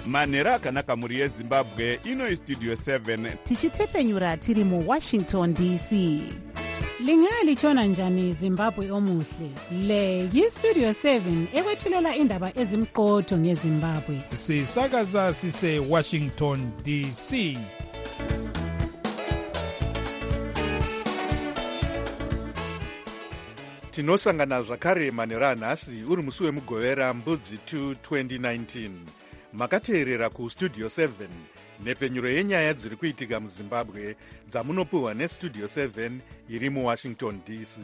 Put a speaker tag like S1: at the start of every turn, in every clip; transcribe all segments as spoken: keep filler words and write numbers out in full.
S1: manhero akanaka mhuri yezimbabwe. Ino istudio seven
S2: tichitefenyura tiri muwashington D C. Lingalitshona njani Zimbabwe omuhle? Le yistudio seven ekwethulela indaba ezimqotho ngeZimbabwe.
S3: Sisakaza sise Washington D C.
S4: Tinosangana zvakare manhero anhasi uri musi wemugovera mbudzi two twenty nineteen. Makateerera kustudio seven, nhepfenyuro yenyaya dziri kuitika muZimbabwe dzamunopiwa nestudio seven iri muwashington D C.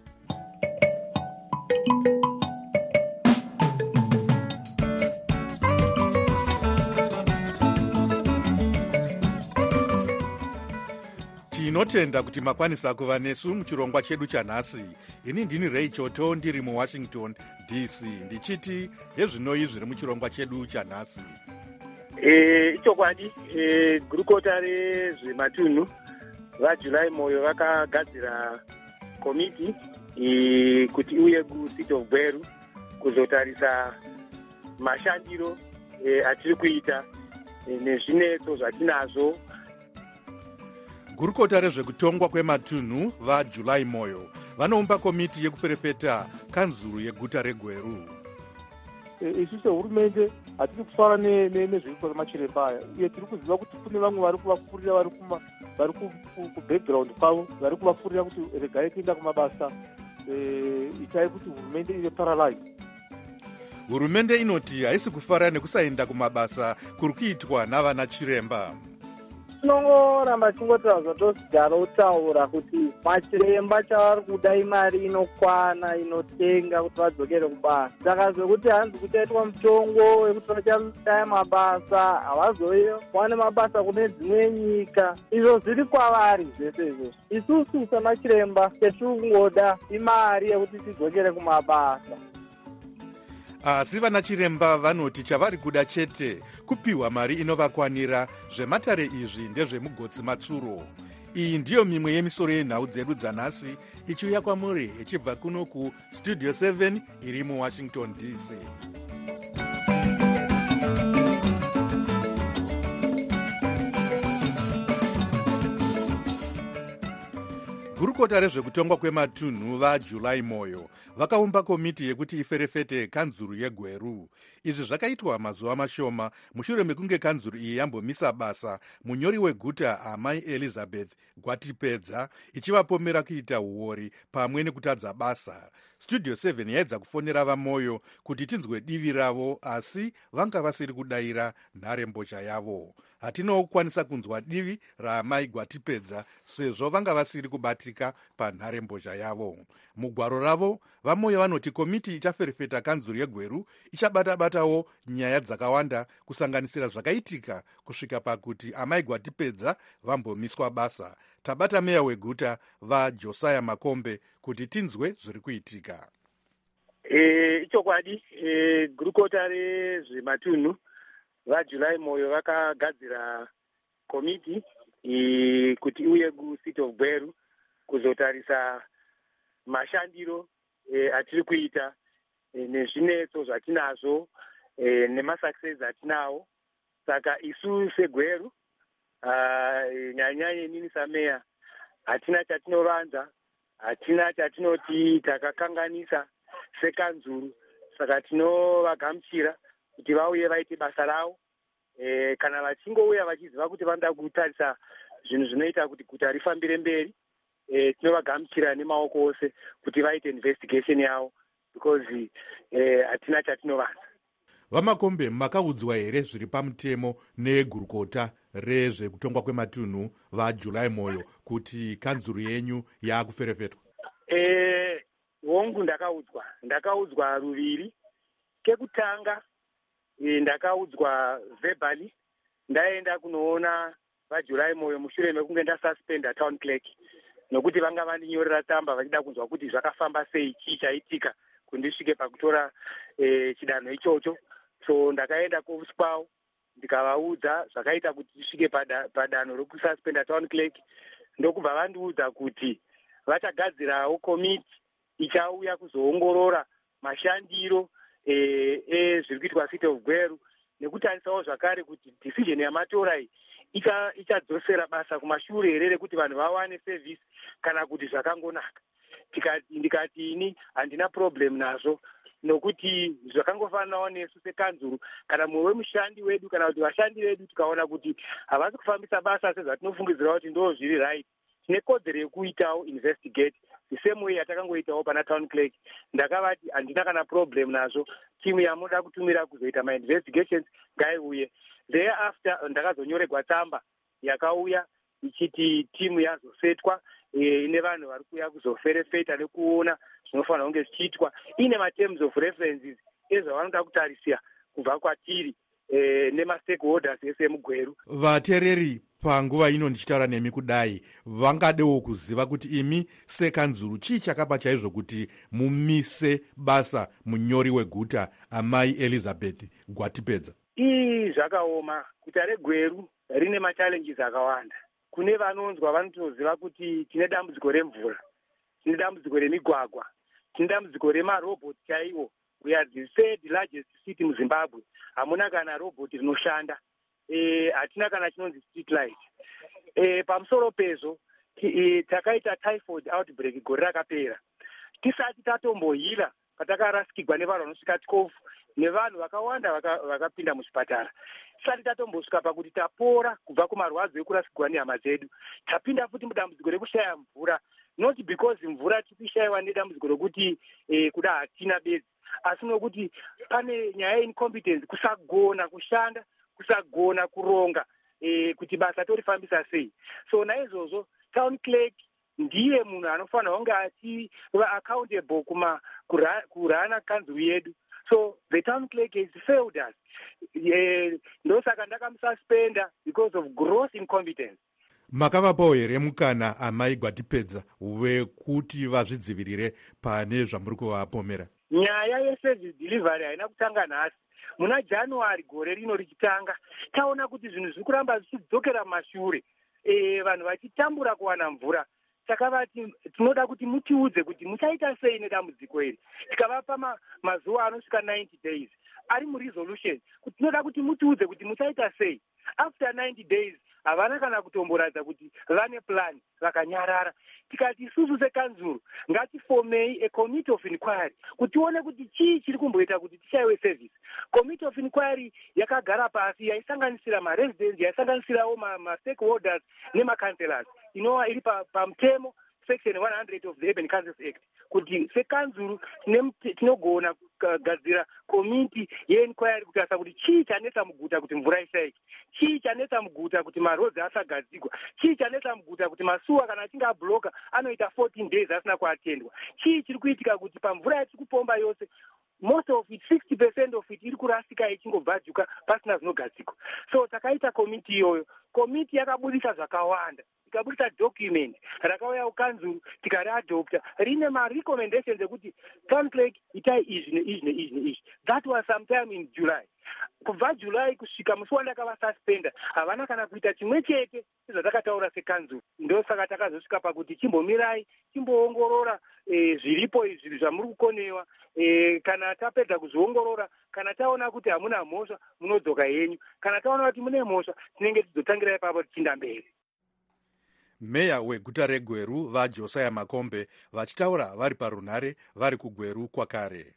S4: Tinotenda kuti makwanisa kuva nesu muchirongwa chedu chanhasi. Ini ndini Ray Choto ndiri muwashington D C ndichiti hezvinoi zviri muchirongwa chedu chanhasi.
S5: Eh, ichokwadi eh, gurukota rezvematunhu vaJuly Moyo vakagadzira komiti eh, kuti uye kuCity of Bweru kuzotarisa mashandiro eh, atiri kuita eh, nezvinetso zvatinazvo.
S4: Gurukota rezvekutongwa kwematunhu vaJuly Moyo vanoumba komiti yekuferefeta kanzuru yeguta reGweru.
S6: Isu sehurumende hatiri kufara nezviripo zvemachiremba aya, uye tiri kuziva kuti kune vamwe vari kuvafurira vari kubackground kwavo, vari kuvafurira kuti regai kuenda kumabasa. Itai kuti hurumende ive paralyzed.
S4: Hurumende inoti haisi kufara nekusaenda kumabasa kuri kuitwa navana chiremba.
S7: Tinongoramba tingotaura tosigara utaura kuti machiremba chavari kuda imari inokwana inotenga kuti vadzokere kubasa. Saka zvekuti hanzi kuchaitwa mutongo wekuti vachashaya mabasa, havazowane mabasa kune dzimwe nyika. Izvo zviri kwavari zvese izvozvo. Isusu semachiremba chetiri kungoda imari yekuti tidzokere kumabasa.
S4: Asi vana chiremba vanoti chavari kuda chete kupiwa mari inovakwanira. Zvematare izvi ndezvemugotsi matsuro. Iyi ndiyo mimwe yemisoro yenhau dzedu dzanhasi ichiuya kwamuri ichibva kuno kustudio seven iri muwashington D C. Gurukota rezvekutongwa kwematunhu vaJuly Moyo vakaumba komiti yekuti iferefete kanzuru yeGweru. Izvi zvakaitwa mazuva mashoma mushure mekunge kanzuru iyi yambomisa basa munyori weguta Amai Elizabeth Gwatipedza ichivapomera kuita uori pamwe nekutadza basa. Studio seven yaedza kufonera vaMoyo kuti tinzwe divi ravo, asi vanga vasiri kudayira nharembozha yavo. Hatinawo kukwanisa kunzwa divi raAmai Gwatipedza sezvo vanga vasiri kubatika panharembozha yavo. Mugwaro ravo vaMoyo vanoti komiti ichaferefeta kanzuru yeGweru ichabata-batawo nyaya dzakawanda kusanganisira zvakaitika kusvika pakuti Amai Gwatipedza vambomiswa basa. Tabata meya weguta vaJosiah Makombe kuti tinzwe zviri kuitika.
S5: Eh, ichokwadi eh, gurukota rezvematunhu vaJuly Moyo vakagadzira komiti eh, kuti uye kuCity of Bweru kuzotarisa mashandiro eh, atiri kuita eh, nezvinetso zvatinazvo eh, nemasuccess atinawo. Saka isu seGweru uh, nyanyanya inini sameya hatina chatinovanza, hatina chatinoti takakanganisa sekanzuru. Saka tinovagamuchira kuti vauye vaite basa ravo. E, kana vachingouya vachiziva kuti vanoda kutarisa zvinhu zvinoita kuti guta rifambire mberi, e, tinovagamuchira nemaoko ose kuti vaite investigation yavo, because hatina e, chatinovanza.
S4: Vamakombe, makaudzwa here zviri pamutemo negurukota rezvekutongwa kwematunhu vaJuly Moyo kuti kanzuru yenyu yaakuferefetwa?
S5: E, hongu ndakaudzwa. Ndakaudzwa ruviri. Kekutanga e, ndakaudzwa verbally. Ndaenda kunoona vaJuly Moyo mushure mekunge ndasuspenda town clerk, nokuti vanga vandinyorera tsamba vachida kunzwa kuti zvakafamba sei, chii chaitika kundisvike pakutora e, chidanho ichocho. So ndakaenda kuofisi kwavo ndikavaudza zvakaita kuti tisvike padanho rokususpenda town clerk. Ndokubva vandiudza kuti vachagadzirawo komiti ichauya kuzoongorora mashandiro ezviri kuitwa City of Bweru nekutarisawo zvakare kuti decision yamatora iyi ichadzosera basa kumashure here rekuti vanhu vawane service kana kuti zvakangonaka. Ndikati ini handina problem nazvo, nokuti zvakangofananawo nesu sekanzuru kana mumwe wemushandi wedu kana kuti vashandi vedu tikaona kuti havasi kufambisa basa sezvatinofungidzira kuti ndo zviri right, tine kodzero yekuitawo investigate the same way yatakangoitawo pana town clerk. Ndakavati handina kana problem nazvo, timu yamunoda kutumira kuzoita mainvestigations ngaiuye. Thereafter ndakazonyoregwa tsamba yakauya ichiti timu yazosetwa ine vanhu vari kuuya kuzoferefeta nekuona zvinofanira kunge zvichiitwa ine materms of references ezvavanoda kutarisira kubva kwatiri nemastakeholders ese emugweru.
S4: Vateereri panguva ino ndichitaura nemi kudai vangadewo kuziva kuti imi sekanzuru chii chakapa chaizvo kuti mumise basa munyori weguta amai Elizabeth Gwatipedza?
S5: Ii zvakaoma. Guta regweru rine machallenges akawanda. Kune vanonzwa vanotoziva kuti tine dambudziko remvura, tine dambudziko remigwagwa, tine dambudziko remarobhoti chaiwo. We are the third largest city muZimbabwe. Hamuna kana robhoti rinoshanda. Eh, hatina kana chinonzi street light. Eh, pamusoro pezvo eh, takaita typhoid outbreak gore rakapera. Tisati tatombohila patakarasikirwa nevanhu vanosvika twelve nevanhu vakawanda vakapinda vaka muchipatara. Tisati tatombosvika pakuti tapora kubva kumarwadzo ekurasikirwa nehama dzedu. Tapinda futi mudambudziko rekushaya mvura. Not because mvura tipishayiwa nedambudziko rokuti eh, kuda hatina bedzi, asi nokuti pane nyaya incompetence, kusagona kushanda, kusagona kuronga eh, kuti basa torifambisa sei. So naizvozvo town clerk ndiye munhu anofanira kunge achiva accountable kuma kurana kanzuru yedu. So the town clerk has failed us. Eh, ndosaka ndakamususpenda because of gross incompetence.
S4: Makavapawo here mukana amai Gwatipedza wekuti vazvidzivirire pane zvamuri kuvapomera?
S5: Nyaya yeservice delivery haina kutanga nhasi. Muna January gore rino richitanga taona kuti zvinhu zviri kuramba zvichidzokera mashure, e, vanhu vachitambura kuwana mvura. Takavati tinoda kuti mutiudze kuti muchaita sei nedambudziko iri. Tikavapa ma, mazuva anosvika ninety days ari muresolution kuti tinoda kuti mutiudze kuti muchaita sei. After ninety days havana kana kutomboradza kuti vane plan, vakanyarara. Tikati isusu sekanzuru ngatifomei a committee of inquiry kuti tione kuti chii chiri kumboita kuti tishayiwe service. Committee of inquiry yakagara pasi yaisanganisira maresidents, yaisanganisirawo mastakeholders nemacancelors, inova iri pamutemo pa section one hundred of the Urban Councils Act, kuti sekanzuru tinogona kugadzira komiti yeinquiry kutarisa kuti chii chanetsa muguta kuti mvura ishaike, chii chanetsa muguta kuti marodzi asagadzigwa, chii chanetsa muguta kuti masuwa kana achinge abloka anoita fourteen days asina kuatendwa, chii chiri kuitika kuti pamvura yatiri kupomba yose most of it, sixty percent of it iri kurasika ichingobvajuka pasina zvinogadzikwa. So takaita komiti iyoyo. Komiti yakabudisa zvakawanda, ikabudisa document rakauya kukanzuru tikariadopta rine marecommendations ekuti town clerk itai izvi neizvi neizvi neizvi. That was sometime in July. Kubva July kusvika musi wandakavasuspenda havana kana kuita chimwe chete sezvatakataura sekanzuru. Ndosaka takazosvika pakuti chimbomirai chimboongorora e, zviripo izvi zvamuri kukonewa. E, kana tapedza kuzviongorora, kana taona kuti hamuna mhosva munodzoka henyu, kana taona kuti mune mhosva tinenge tizotangira ipapo tichinda mberi.
S4: Meya weguta reGweru vaJosiah Makombe vachitaura vari parunhare vari kuGweru kwakare.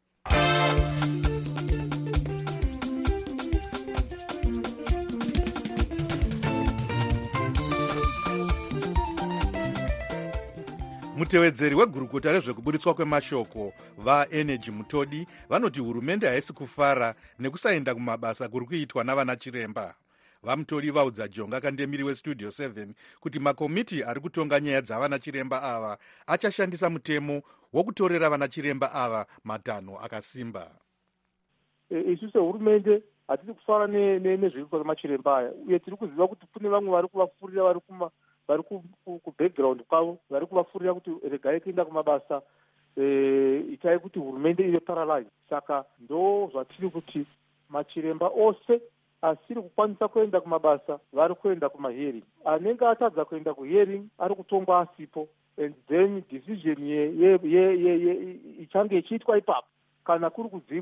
S4: Mutevedzeri wegurukuta rezvekuburitswa kwemashoko vaEnergy Mutodi vanoti hurumende haisi kufara nekusaenda kumabasa kuri kuitwa navana chiremba. VaMutodi vaudza Jonga Kandemiri weStudio seven kuti makomiti ari kutonga nyaya dzavana chiremba ava achashandisa mutemo wokutorera vana chiremba ava matanho akasimba.
S6: Isu sehurumende hatisi kufara nezviripo zvemachiremba aya, uye tiri kuziva kuti kune vamwe vari kuvafurira vari kuma vari kubackground kwavo, vari kuvafurira kuti regai kuenda kumabasa, itai kuti hurumende ive paralyzed. Saka ndo zvatiri kuti machiremba ose asiri kukwanisa kuenda kumabasa vari kuenda kumahearing. Anenge atadza kuenda kuhearing ari kutongwa asipo, and then decision ichange ichiitwa ipapo. Kana kuri kudzingwa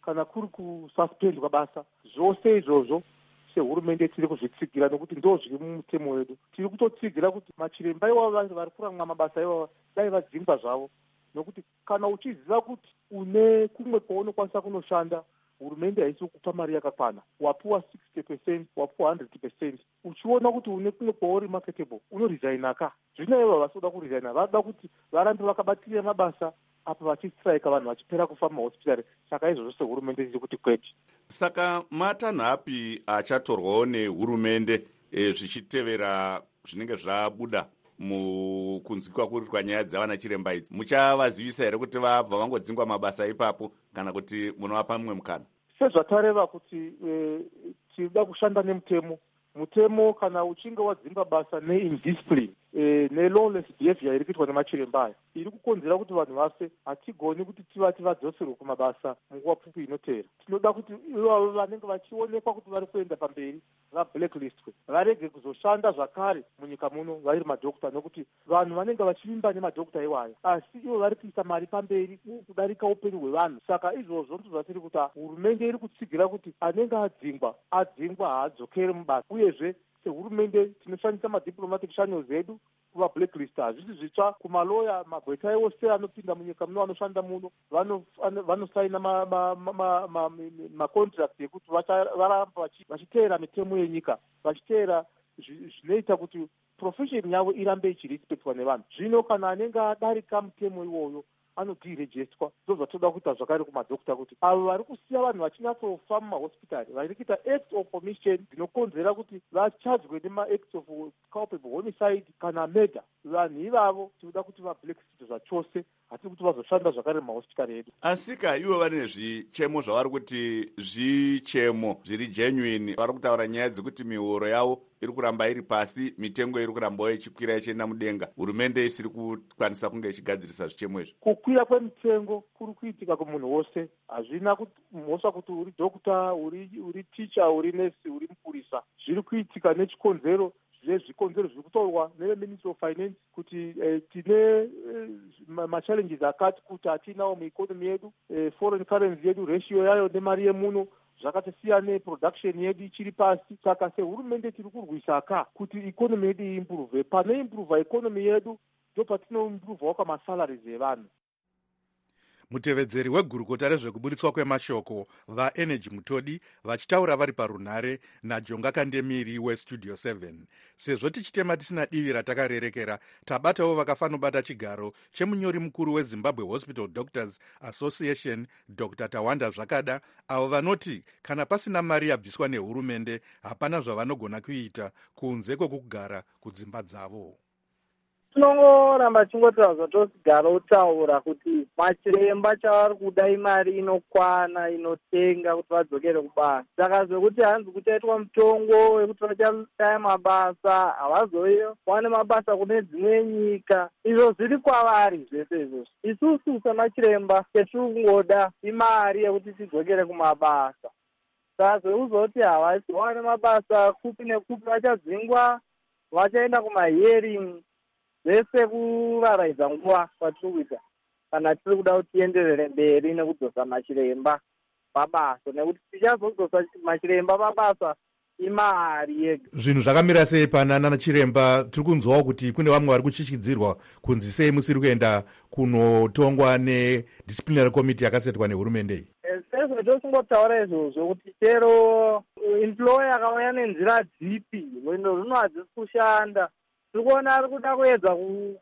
S6: kana kuri kususpendwa basa, zvose izvozvo sehurumende tiri kuzvitsigira nokuti ndo zviri mumutemo wedu. Tiri kutotsigira kuti machiremba iwavo vari kuramwa mabasa iwavo dai vadzingwa zvavo, nokuti kana uchiziva kuti une kumwe kwaunokwanisa kunoshanda, hurumende haisi kupa mari yakakwana, wapuwa sixty percent, wapuwa one hundred percent, uchiona kuti une kumwe kwauri marketable, unoresigna ka. Zvino ivo vasoda kuresigna, vanoda kuti varambe vakabatirira mabasa apa vachistrike vanhu vachipera kufa mumahospitari. Saka izvozvo sehurumende tiri kuti kwete.
S1: Saka matanhapi achatorwawo nehurumende e, zvichitevera zvinenge zvabuda mukunzwikwa kuri kwa nyaya dzavana chiremba idzi, muchavazivisa here kuti vabva vangodzingwa mabasa ipapo kana kuti munovapa mumwe mukana?
S6: Sezvatareva kuti e, tida kushanda nemutemo. Mutemo kana uchinge wadzingwa basa neindiscipline e, nelawless behavior iri kuitwa nemachiremba aya iri kukonzera kuti vanhu vafe, hatigoni kuti tivati vadzoserwe kumabasa munguva pfupi inotevera. Tinoda kuti ivavo vanenge vachionekwa kuti vari kuenda pamberi vablacklistwe, varege kuzoshanda zvakare munyika muno vari madhokta, nokuti vanhu vanenge vachivimba nemadhokta iwaya, asi ivo vari kuisa mari pamberi kudarika upenyu hwevanhu. Saka izvozvo ndozvatiri kuti hurumende iri kutsigira kuti anenge adzingwa adzingwa haadzokere mubasa. Uyezve sehurumende tinoshandisa madiplomatic channels edu kuva blacklist. Hazvisi zvitsva kumaloya, magweta ewose anopinda munyika muno anoshanda muno vanosaina macontract ekuti varamba vachiteera mitemo yenyika, vachiteera zvinoita kuti profession yavo irambe ichirespectwa nevanhu. Zvino kana anenge adarika mutemo iwoyo anodirejestwa. Ndozvatoda kuita zvakare kumadhokta kuti avo vari kusiya vanhu vachinatsofa mumahospitari, vari kuita acts of omission dzinokonzera kuti vachadzwe nema-acts of culpable homicide kana murder, vanhu ivavo tinoda kuti vablacklist zvachose, hatiri kuti vazoshanda zvakare mumahospitari edu.
S1: Asika ivo vane zvichemo zvavari kuti zvichemo zviri genuine, vari kutaura nyaya dzekuti mihoro yavo iri kuramba iri pasi, mitengo iri kurambawo ichikwira ichienda mudenga, hurumende isiri kukwanisa kunge ichigadzirisa zvichemo izvi.
S6: Kukwira kwemitengo kuri kuitika kumunhu wose, hazvina mhosva kuti uri dhokta, uri uri ticha, uri nesi, uri mupurisa. Zviri kuitika nechikonzero zvezvikonzero zviri kutaurwa neveministry of finance kuti eh, tine eh, machallenges akati kuti hatinawo muikonomi yedu, eh, foreign currency yedu ratio yayo nemari yemuno zvakatisiya neproduction yedu ichiri pasi. Saka sehurumende tiri kurwisa ka kuti ikonomi yedu iimprove. Pane improve ikonomi yedu ndo patinoimprovewo kwamasalaries evanhu.
S4: Mutevedzeri wegurukota rezvekuburitswa kwemashoko vaenergy Mutodi vachitaura vari parunhare naJonga Kandemiri westudio seven. Sezvo tichitema tisina divi ratakarerekera, tabatawo vakafanobata chigaro chemunyori mukuru weZimbabwe Hospital Doctors Association Doctor Tawanda Zvakada, avo vanoti kana pasina mari yabviswa nehurumende hapana zvavanogona kuita kunze kwokugara kudzimba dzavo.
S7: Tinongoramba tingotaura tosigara utaura kuti machiremba chavari kuda imari inokwana inotenga kuti vadzokere kubasa. Saka zvekuti hanzi kuchaitwa mutongo wekuti vachadaya mabasa, havazowane mabasa kune dzimwe nyika, izvo zviri kwavari zvese izvozvo. Isusu semachiremba chetiri kungoda imari yekuti tidzokere kumabasa. Saka zvekuzoti havazowane mabasa kupi nekupi, vachadzingwa, vachaenda kumahearing, zvese kuvaraidza nguva kwatiri kuita kana tiri kuda kuti tienderere mberi nekudzosa machiremba mabasa, nekuti tichazodzosa machiremba mabasa imari yega.
S4: Zvinhu zvakamira sei pana nana chiremba? Tiri kunzwawo kuti kune vamwe vari kuchichidzirwa kunzi sei musiri kuenda kunotongwa nedisciplinary committee yakasetwa nehurumende iyi.
S7: Sezvo tosingotaura izvozvo kuti chero employer akauya nenzira dzipi rwendo runo hadzisi kushanda. Tiri kuona ari kuda kuedza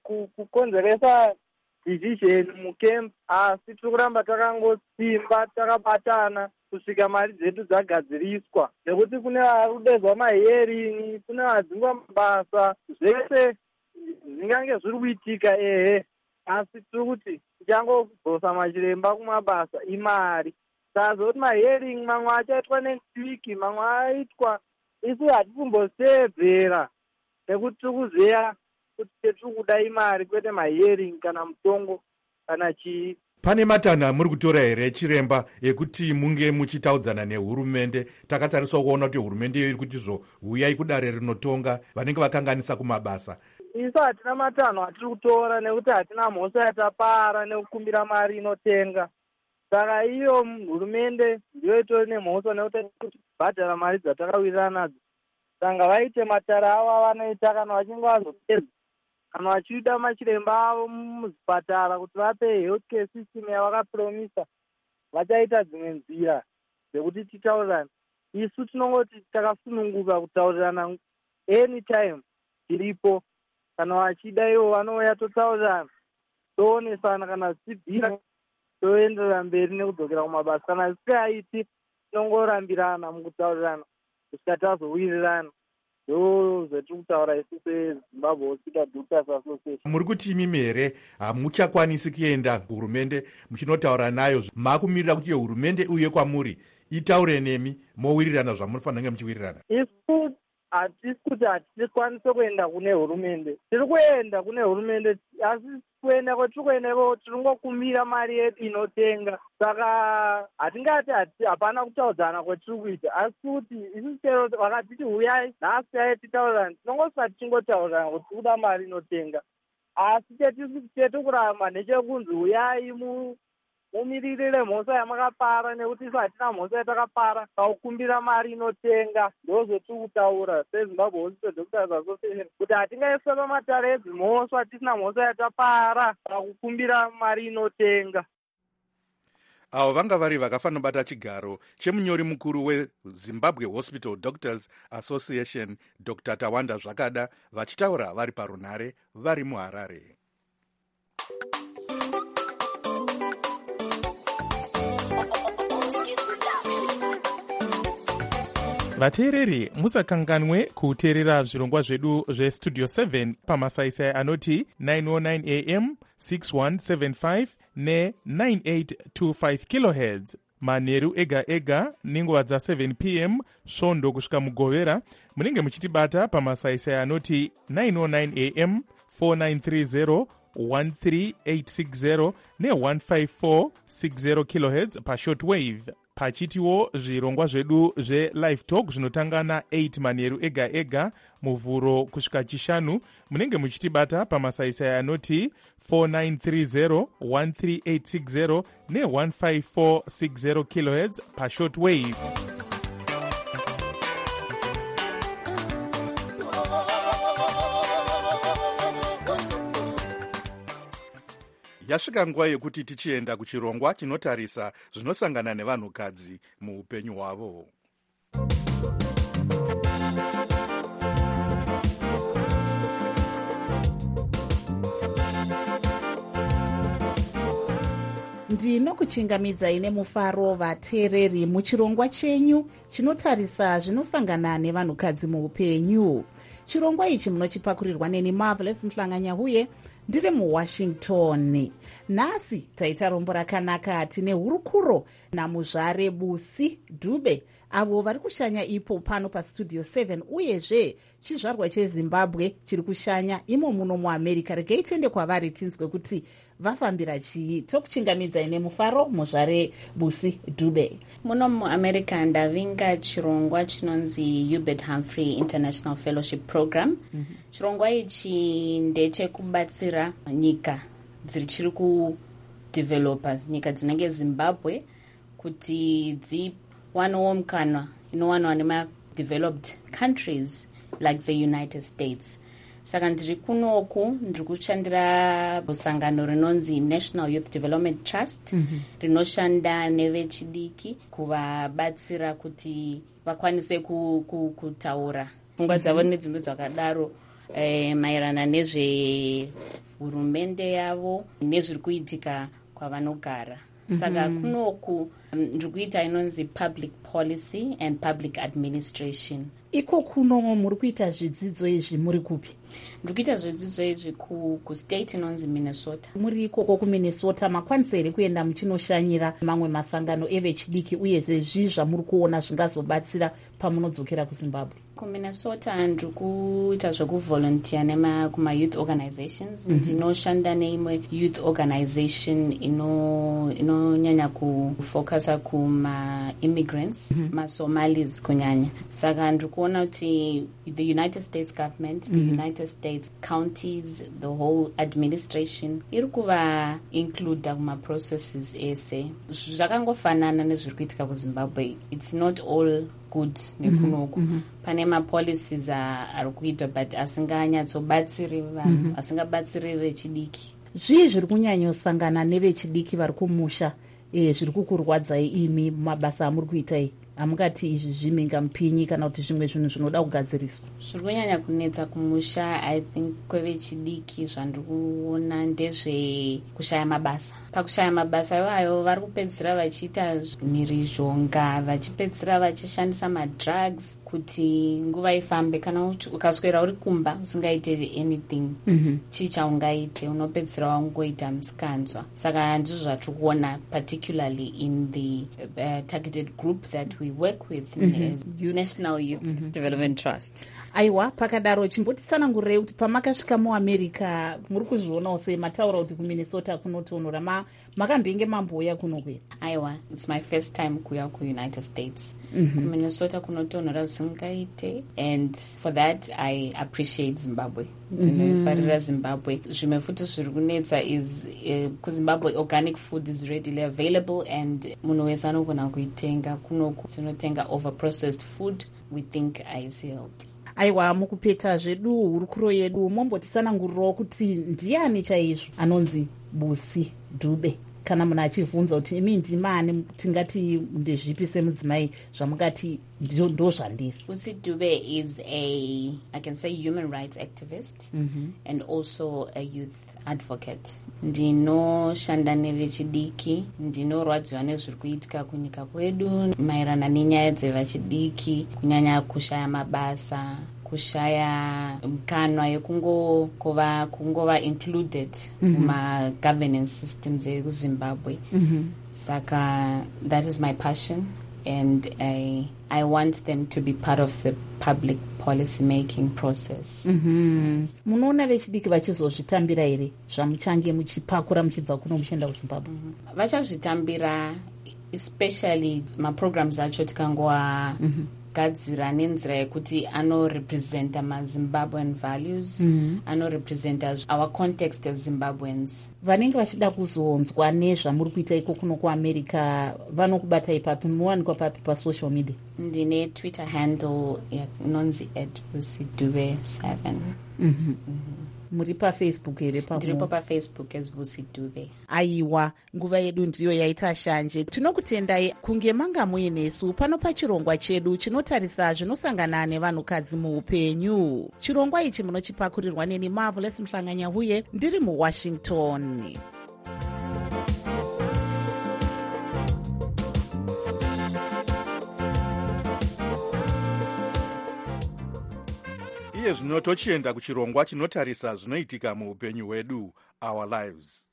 S7: kukonzeresa division mukemp, asi tiri kuramba takangosimba takabatana kusvika mari dzedu dzagadziriswa, nekuti kune vari kudedzwa mahearing, kune vadzingwa mabasa, zvese zvingange zviri kuitika ehe, asi tiri kuti tichangodzosa machiremba kumabasa imari. Saka zvokuti mahearing mamwe achaitwa next week, mamwe aitwa, isu hatisi kumbosevhera nekuti tiri kuziva kuti tiri kuda imari kwete mahearing kana mutongo kana chii.
S4: Pane matanho amuri kutora here chiremba ekuti munge muchitaudzana nehurumende? Takatariswa kuona kuti hurumende iyo iri kuti zvo huyai kudare rinotonga vanenge vakanganisa kumabasa.
S7: Isu hatina matanho atiri kutora nekuti hatina mhosva yatapara nekukumbira mari inotenga. saka iyo hurumende ndiyo itori nemhosva nekuti bhadhara mari dzatakawirira nadzo. Saka vaite matara avo avanoita kana vachinge vazopedza, kana vachida machiremba avo muzvipatara kuti vape health care system yavakapromisa, vachaita dzimwe nzira dzekuti titaurirane. Isu tinongoti takasununguka kutaurirana anytime tiripo, kana vachida ivo vanouya totaurirana, toonesana, kana zvichibvira toenderera mberi nekudzokera kumabasa. Kana zvisingaiti tinongorambirana mukutaurirana kusvika tazowirirana. Ndo zvetiri kutaura isu seZimbabwe Hospital Doctors Association.
S4: Muri kuti imimi here hamuchakwanisi kuenda hurumende muchinotaura nayo, makumirira kuti hurumende uye kwamuri itaure nemi mowirirana zvamunofanira kunge muchiwirirana?
S7: Isu hatisi kuti hatikwanise kuenda kune hurumende, tiri kuenda kune hurumende, asi kuenda kwatiri kuendako tiringokumira mari yedu inotenga. Saka hatingati hapana kutaudzana kwatiri kuita, asi kuti isu chero vakatiti huyai nhasi yai titaurirane, tinongosva tichingotaurirana kuti tiri kuda mari inotenga. Asi chetiri kuramba ndechekunzi huyai mumiririre mhosva yamakapara, nekuti isu hatina mhosva yatakapara, paukumbira mari inotenga. Ndo zvetiri kutaura seZimbabwe Hospital Doctors Association kuti hatingaiswa pamatare edzimhosva tisina mhosva yatapara pakukumbira mari inotenga.
S4: Avo vanga vari vakafanira bata chigaro chemunyori mukuru weZimbabwe Hospital Doctors Association Doctor Tawanda Zvakada, vachitaura vari parunhare vari muHarare.
S8: vateereri musakanganwe kuteerera zvirongwa zvedu zvestudio seven pamasaisai anoti nine oh nine a m, six one seven five ne nine eight two five kilohertz manheru ega ega nenguva dza seven p m svondo kusvika mugovera. Munenge muchitibata pamasaisai anoti nine oh nine a m, four nine three zero, one three eight six zero ne one five four six zero kilohertz pashortwave. Pachitiwo zvirongwa zvedu zve-live talk zvinotanga na-eight manheru ega ega muvhuro kusvika chishanu. Munenge muchitibata pamasaisai anoti four nine three zero, one three eight six zero ne one five four six zero kilohertz pashortwave.
S4: Yasvika nguva yekuti tichienda kuchirongwa chinotarisa zvinosangana nevanhukadzi muupenyu hwavo.
S2: ndinokuchingamidzai nemufaro vateereri muchirongwa chenyu chinotarisa zvinosangana nevanhukadzi muupenyu. Chirongwa ichi munochipakurirwa neni Marvelous Mhlanganyahuye ndiri muWashington. Nhasi taita rombo rakanaka tine hurukuro naMuzvare Busi Dube, avo vari kushanya ipo pano pastudio seven, uyezve chizvarwa cheZimbabwe chiri kushanya imo muno muAmerica. Regai tiende kwavari tinzwe kuti vafambira chii. Tokuchingamidzai nemufaro Muzvare Busi Dube.
S9: Muno muAmerica ndavinga chirongwa chinonzi Hubert Humphrey International Fellowship Program. Mm-hmm. Chirongwa ichi ndechekubatsira nyika dziri kudevelopa, nyika dzinenge Zimbabwe, kuti dziwanewo mukana inowanwa nema-developed countries like the United States. Saka ndiri kunoku ndiri kushandira sangano rinonzi National Youth Development Trust, mm-hmm. rinoshanda nevechidiki kuvabatsira kuti vakwanise ku, ku, kutaura pfungwa dzavo, mm-hmm. nedzimwe dzakadaro eh, maerana nezvehurumende yavo nezviri kuitika kwavanogara. Saka mm-hmm. kunoku ndiri kuita inonzi Public Policy and Public Administration.
S2: Iko kuno muri kuita zvidzidzo izvi muri kupi?
S9: Ndiri kuita zvidzidzo izvi ku, ku state inonzi Minnesota.
S2: Muri ikoko kuMinnesota makwanisa here kuenda muchinoshanyira mamwe masangano evechidiki, uye zvezvi zvamuri kuona zvingazobatsira pamunodzokera kuZimbabwe?
S9: KuMinnesota ndiri kuita zvekuvolunteer nema kuma youth organizations. Mm-hmm. Ndinoshanda neimwe youth organization ino inonyanya kufocusa kuma immigrants, mm-hmm. ma Somalis kunyanya. Saka ndiri kuona kuti the United States government, mm-hmm. the United United States, counties, the whole administration iri kuva includa kuma processes ese. Zvakangofanana nezviri kuitika kuZimbabwe. It's not all good nekunoku. Mm -hmm. Pane ma-policies ari kuitwa but asinganyatsobatsiri vanhu, asingabatsiri vechidiki.
S2: Zvii zviri kunyanyosangana nevechidiki vari kumusha eh, zviri kukurwadzai imi mabasa amuri kuitai? Hamungati izvi zviminga mupinyi kana kuti zvimwe zvinhu zvinoda kugadziriswa?
S9: Zviri kunyanya kunetsa kumusha, I think kwevechidiki zvandiri kuona ndezve kushaya mabasa. Pakushaya mabasa iwayo vari kupedzisira vachiita mhirizhonga, vachipedzisira vachishandisa madrugs kuti nguva ifambe. Kana ukaswera uri kumba usingaite anything, mm-hmm. chii chaungaite, unopedzisira wangoita musikanzwa. Saka ndizvo zvatiri kuona particularly in the uh, targeted group that we work with, mm-hmm. as National Youth mm-hmm. Development Trust.
S2: Aiwa, pakadaro chimbotitsanangurei kuti pamakasvika muAmerica muri kuzvionawo sei? Mataura kuti kuMinnesota kunotonhora, ma makambenge mamboya kuno kwenu?
S9: Aiwa, it's my first time kuya kuUnited States. Mm-hmm. kuMinnesota kunotonhora usingaite, and for that I appreciate Zimbabwe. Ndinofarira Zimbabwe. Zvimwe futi zviri kunetsa is uh, kuZimbabwe organic food is readily available and munhu wese anogona kuitenga. Kunoku tinotenga over processed food we think is healthy.
S2: Aiwa, mukupeta zvedu hurukuro yedu mombotitsanangurirawo kuti ndiani chaizvo anonzi Busi Dube? Kana munhu achivhunza kuti imi ndimani, tingati ndezvipi semudzimai zvamungati ndo zvandiri?
S9: Busi Dube is a, I can say, human rights activist, mm-hmm. and also a youth advocate. Ndinoshanda nevechidiki, ndinorwadziwa nezviri kuitika kunyika kwedu maererano nenyaya dzevechidiki, kunyanya kushaya mabasa, kushaya mkanwa yekungova kungova included muma mm-hmm. governance systems ekuZimbabwe. Mm-hmm. Saka that is my passion, and I I want them to be part of the public policy making process.
S2: Mm-hmm. Munoona vechidiki vachizozvitambira here zvamuchange muchipakura muchibva kuno muchienda kuZimbabwe?
S9: Mm-hmm. Vachazvitambira, especially maprograms acho tikangova mm-hmm. gadzira nenzira yekuti anorepresenta maZimbabwean values, mm-hmm. anorepresenta our context as Zimbabweans.
S2: Vanenge vachida kuzonzwa nezvamuri kuita iko kuno kuAmerica vanokubata ipapi? Munowanikwa papi pasocial media?
S9: Ndine Twitter handle inonzi at Busi Dube seven.
S2: Mm-hmm. Mm-hmm. Muri paFacebook here?
S9: Ndiripo paFacebook as Busi Dube.
S2: Aiwa, nguva yedu ndiyo yaita shanje. Tinokutendai kunge manga muinesu pano pachirongwa chedu chinotarisa zvinosangana nevanhukadzi muupenyu. Chirongwa ichi munochipakurirwa neni Marvelous Mhlanganya-Huye ndiri muWashington.
S4: Iye zvino tochienda kuchirongwa chinotarisa zvinoitika muupenyu hwedu, our lives.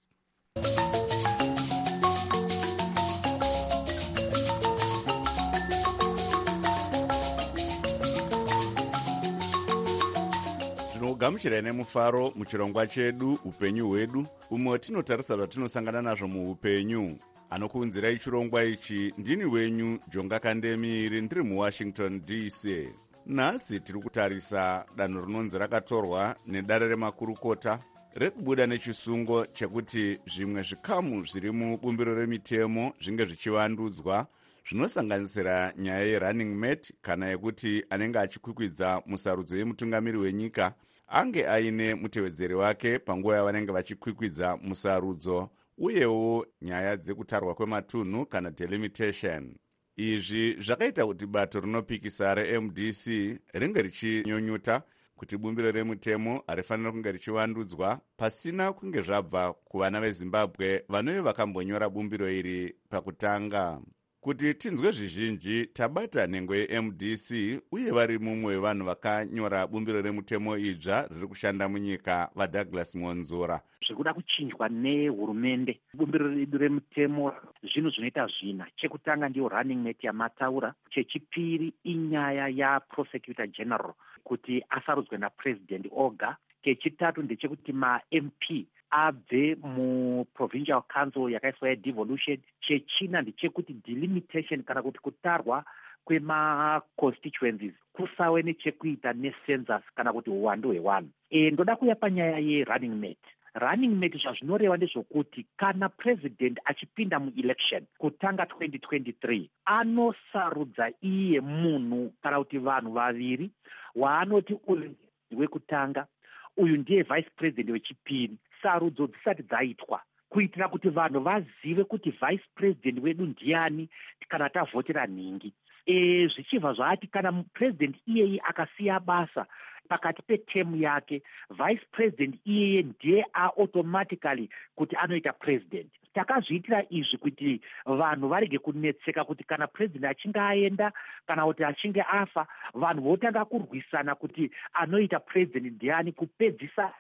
S1: Tinogamuchirai nemufaro muchirongwa chedu upenyu hwedu, umwe tinotarisa zvatinosangana nazvo muupenyu. Anokuunzirai chirongwa ichi ndini wenyu Jonga Kandemiri, ndiri muWashington D C. Nhasi tiri kutarisa danho rinonzi rakatorwa nedare remakurukota rekubuda nechisungo chekuti zvimwe zvikamu zviri mubumbiro remitemo zvinge zvichivandudzwa, zvinosanganisira nyaya yerunning mate kana yekuti anenge achikwikwidza musarudzo yemutungamiri wenyika ange aine mutevedzeri wake panguva yavanenge vachikwikwidza musarudzo, uyewo nyaya dzekutarwa kwematunhu kana delimitation. Izvi zvakaita kuti bato rinopikisa reM D C ringe richinyonyuta kuti bumbiro remutemo harifanira kunge richivandudzwa pasina kunge zvabva kuvana veZimbabwe vanove vakambonyora bumbiro iri pakutanga. Kuti tinzwe zvizhinji, tabata nhengo yeM D C uye vari mumwe wevanhu vakanyora bumbiro remutemo idzva riri kushanda munyika, vaDouglas Monzora.
S10: Zvekuda kuchinjwa nehurumende bumbiro redu remutemo, zvinhu zvinoita zvina. Chekutanga ndiyo running mate yamataura. Chechipiri inyaya yaprosecutor general kuti asarudzwe napresident oga. Chechitatu ndechekuti ma-M P abve muprovincial council yakaiswa yadevolution. Chechina ndechekuti delimitation kana kuti kutarwa kwemaconstituencies kusave nechekuita necensus kana kuti uwandu hwevanhu. E, ndoda kuya panyaya yerunning mate. Running mate zvazvinoreva ndezvokuti kana president achipinda muelection kutanga twenty twenty-three anosarudza iye munhu kana kuti vanhu vaviri waanoti uyu wekutanga uyu ndiye vice president wechipiri. Sarudzo dzisati dzaitwa kuitira kuti vanhu vazive kuti vice president wedu ndiani kana tavhotera nhingi. E, zvichibva zvaati kana president iyeye akasiya basa pakati petemu yake, vice president iyeye ndiye automatically kuti anoita president. Takazviitira izvi kuti vanhu varege kunetseka kuti kana president achinge aenda kana kuti achinge afa vanhu votanga kurwisana kuti anoita president ndiani kupedzisa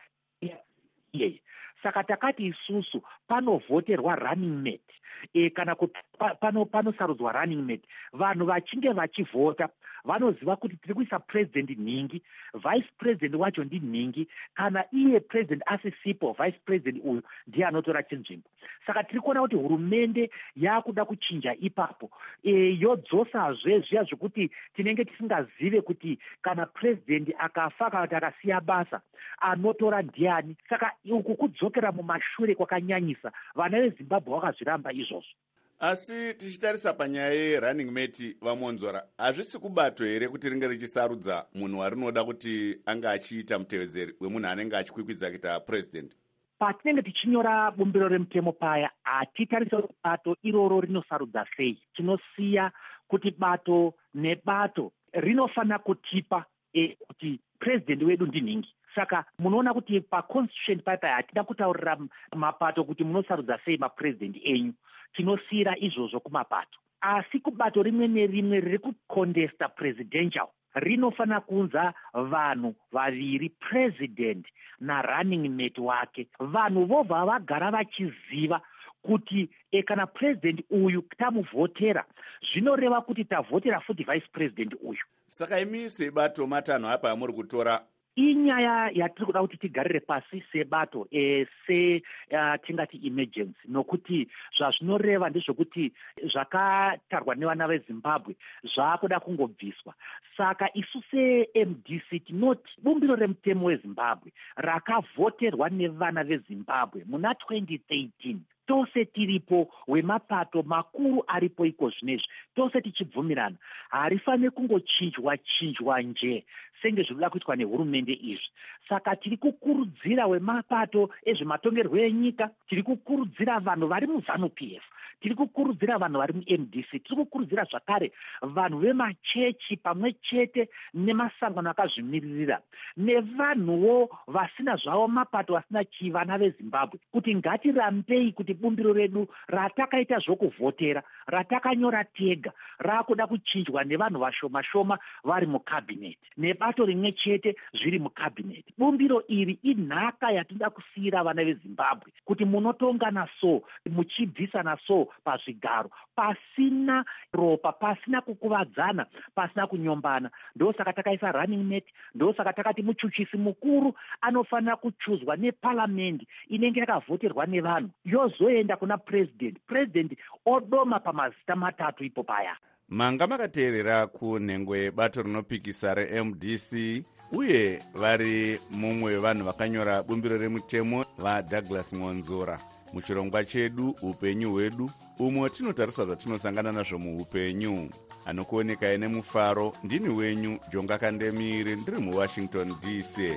S10: iyeye. Saka takati isusu panovhoterwa running mate, e, kana kuti pano panosarudzwa running mate, vanhu vachinge vachivhota vanoziva kuti tiri kuisa president nhingi, vice president wacho ndi nhingi, kana iye president asisipo vice president uyu ndiye anotora chinzvimbo. Saka tiri kuona kuti hurumende yakuda kuchinja ipapo, e, yodzosazve zviya zvekuti tinenge tisingazive kuti kana president akafa kana kuti akasiya basa anotora ndiani. Saka uku kudzokera mumashure kwakanyanyisa. Vana veZimbabwe vakazviramba izvozvo.
S1: Asi tichitarisa panyaya yerunning mate vamonzora, hazvisi kubato here kuti ringe richisarudza munhu warinoda kuti anga achiita mutevedzeri wemunhu anenge achikwikwidza kuita president?
S10: Patinenge tichinyora bumbiro remutemo paya hatitarisa kuti bato iroro rinosarudza sei. Tinosiya kuti bato nebato rinofanira kutipa e, kuti president wedu ndinhingi. Saka munoona kuti paconstitution paya paya hatina kutaurira mapato kuti munosarudza sei mapresident enyu. Tinosiyira izvozvo kumapato. Asi kubato rimwe nerimwe riri kukondesta presidential rinofanira kunza vanhu vaviri, president na running mate wake. Vanhu vobva vagara vachiziva kuti e, kana president uyu tamuvhotera zvinoreva kuti tavhotera futi vice president uyu.
S1: Saka imi sebato matanho apa amuri kutora
S10: inyaya yatiri kuda kuti tigarire pasi sebato, e, se uh, tingati emergency, nokuti zvazvinoreva ndezvokuti zvakatarwa nevana veZimbabwe zvakuda kungobviswa. Saka isu se-M D C tinoti bumbiro remutemo weZimbabwe rakavhoterwa nevana veZimbabwe muna twenty thirteen tose tiripo wemapato makuru aripo iko zvinezvi tose tichibvumirana harifaniri kungochinjwa chinjwa nje senge zvinoda kuitwa nehurumende izvi. Saka tiri kukurudzira wemapato ezvematongerwo enyika, tiri kukurudzira vanhu vari muZANU P F, tiri kukurudzira vanhu vari mu-M D C, tiri kukurudzira zvakare vanhu vemachechi pamwe chete nemasangano akazvimiririra nevanhuwo vasina zvavo mapato vasina chivana veZimbabwe kuti ngatirambei kuti bumbiro redu ratakaita zvokuvhotera ratakanyora tega rakuda kuchinjwa nevanhu vashoma shoma vari mukabineti nebato rimwe chete zviri mukabineti. Bumbiro iri inhaka yatinoda kusiyira vana veZimbabwe kuti munotongana so muchibvisana so pazvigaro pasina ropa, pasina kukuvadzana, pasina kunyombana. Ndosaka takaisa running mate, ndosaka takati muchuchisi mukuru anofanira kuchuzwa neparliament inenge yakavhoterwa nevanhu yozoenda kuna president, president odoma pamazita matatu ipo paya.
S1: Manga makateerera kunhengo yebato rinopikisa re-M D C uye vari mumwe wevanhu vakanyora bumbiro remutemo vaDouglas Monzora. Muchirongwa chedu upenyu hwedu umwe tinotarisa zvatinosangana nazvo muupenyu. Anokuoneka ine mufaro ndini wenyu Jonga Kandemire ndiri muWashington D C.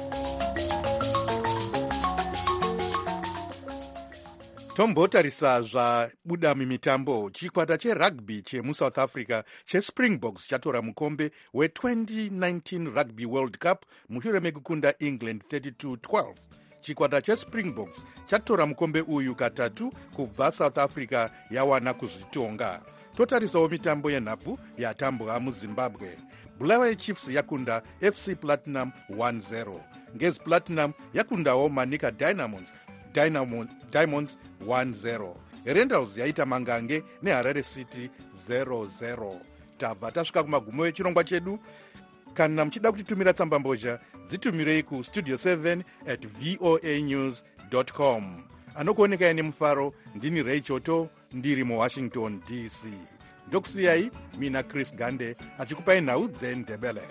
S4: Tombotarisa zvabuda mumitambo. Chikwata cherugby chemuSouth Africa cheSpringboks chatora mukombe we-twenty nineteen Rugby World Cup mushure mekukunda England thirty-two twelve. Chikwata cheSpringboks chatora mukombe uyu katatu kubva South Africa yawana kuzvitonga. Totarisawo mitambo yenhabvu yatambwa muZimbabwe. Bulawayo Chiefs yakunda F C Platinum one zero. Ngezi Platinum yakundawo Manica Dynamos Dynamo, Diamonds one zero. Rendals yaita Mangange neHarare City zero zero. Tabva tasvika kumagumo echirongwa chedu. Kana muchida kutitumira tsamba mbozha dzitumirei ku studio seven at voa news dot com. Anokuoneka ine mufaro ndini Ray Choto ndiri muWashington D C. ndokusiyai mina Chris Gande achikupai nhau dzendebele.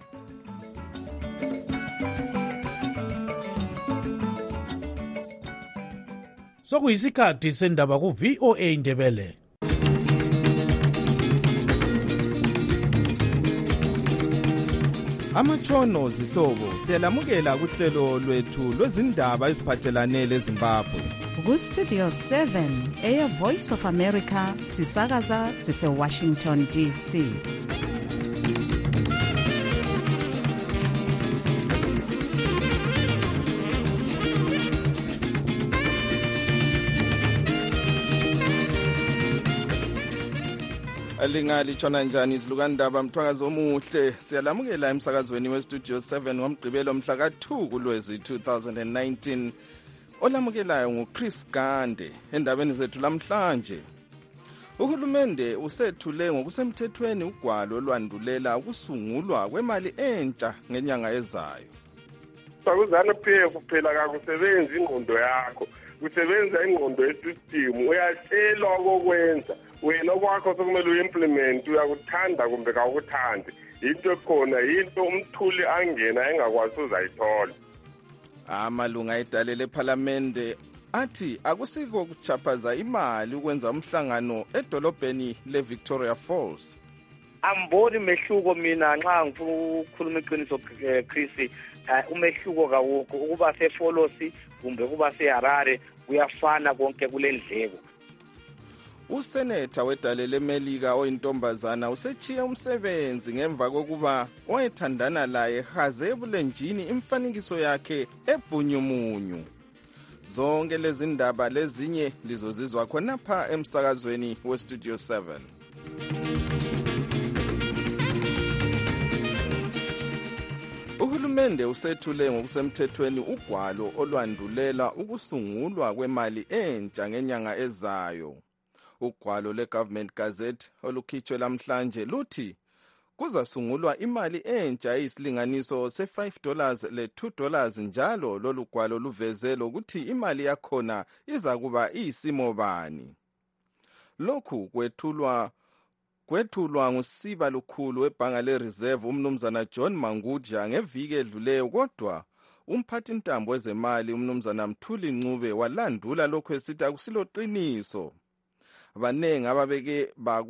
S3: Sokuyisikhathi sendaba ku V O A Ndebele.
S11: Amatshono zihlobo siyalamukela kuhlelo lwethu lwezindaba eziphathelane leZimbabwe.
S12: Ku Studio seven Air Voice of America sisakaza sise Washington D C.
S11: Lingalishona njani izilukandaba mthwakazi omuhle siyalamukela emsakazweni we Studio seven ngomgqibelo mhla ka two kuLwezi two thousand nineteen olamukelayo nguChris Gande. Endabeni zethu lamhlanje uhulumende usethule ngokusemthethweni ugwalo olwandulela ukusungulwa kwemali entsha ngenyanga ezayo.
S13: Sakuzana phe kuphela kakusebenza ingqondo yakho, kusebenza ingqondo yesystem, uyatshelwa okwenza wena kwakho sokumele uimplement, uyakuthanda kumbe kawukuthandi. Into ekhona into umthuli angena engakwazi uzayithola.
S11: Amalunga edale leParliament athi akusiko kuchaphaza imali ukwenza umhlangano edolobheni leVictoria Falls.
S7: Amboni mehluko mina nxa ngifuna ukukhuluma iqiniso Chris, umehluko kawukho ukuba seFolosi kumbe kuba seHarare kuyafana konke kulendleko.
S11: Useneta wedale leMelika oyintombazana usechiye umsebenzi ngemva kokuba owethandana laye haze ebulenjini imfanikiso yakhe ebhunyumunyu. Zonke lezi ndaba lezinye lizozizwa khona pha emsakazweni we Studio seven. Uhulumende usethule ngokusemthethweni ugwalo olwandulela ukusungulwa kwemali entsha ngenyanga ezayo. Ugwalo leGovernment Gazette olukhitshwe lamhlanje luthi kuzasungulwa imali entsha eyisilinganiso se five dollars le two dollars njalo. Lolu gwalo luveze lokuthi imali yakhona iza kuba iyisimo bani. Lokhu kwethulwa kwethulwa ngusiba lukhulu webhanga leReserve umnumzana John Manguja ngeviki edluleyo, kodwa umphathintambo wezemali umnumzana Mthuli Ncube walandula lokho esithi akusiloqiniso. Abanengi ababeke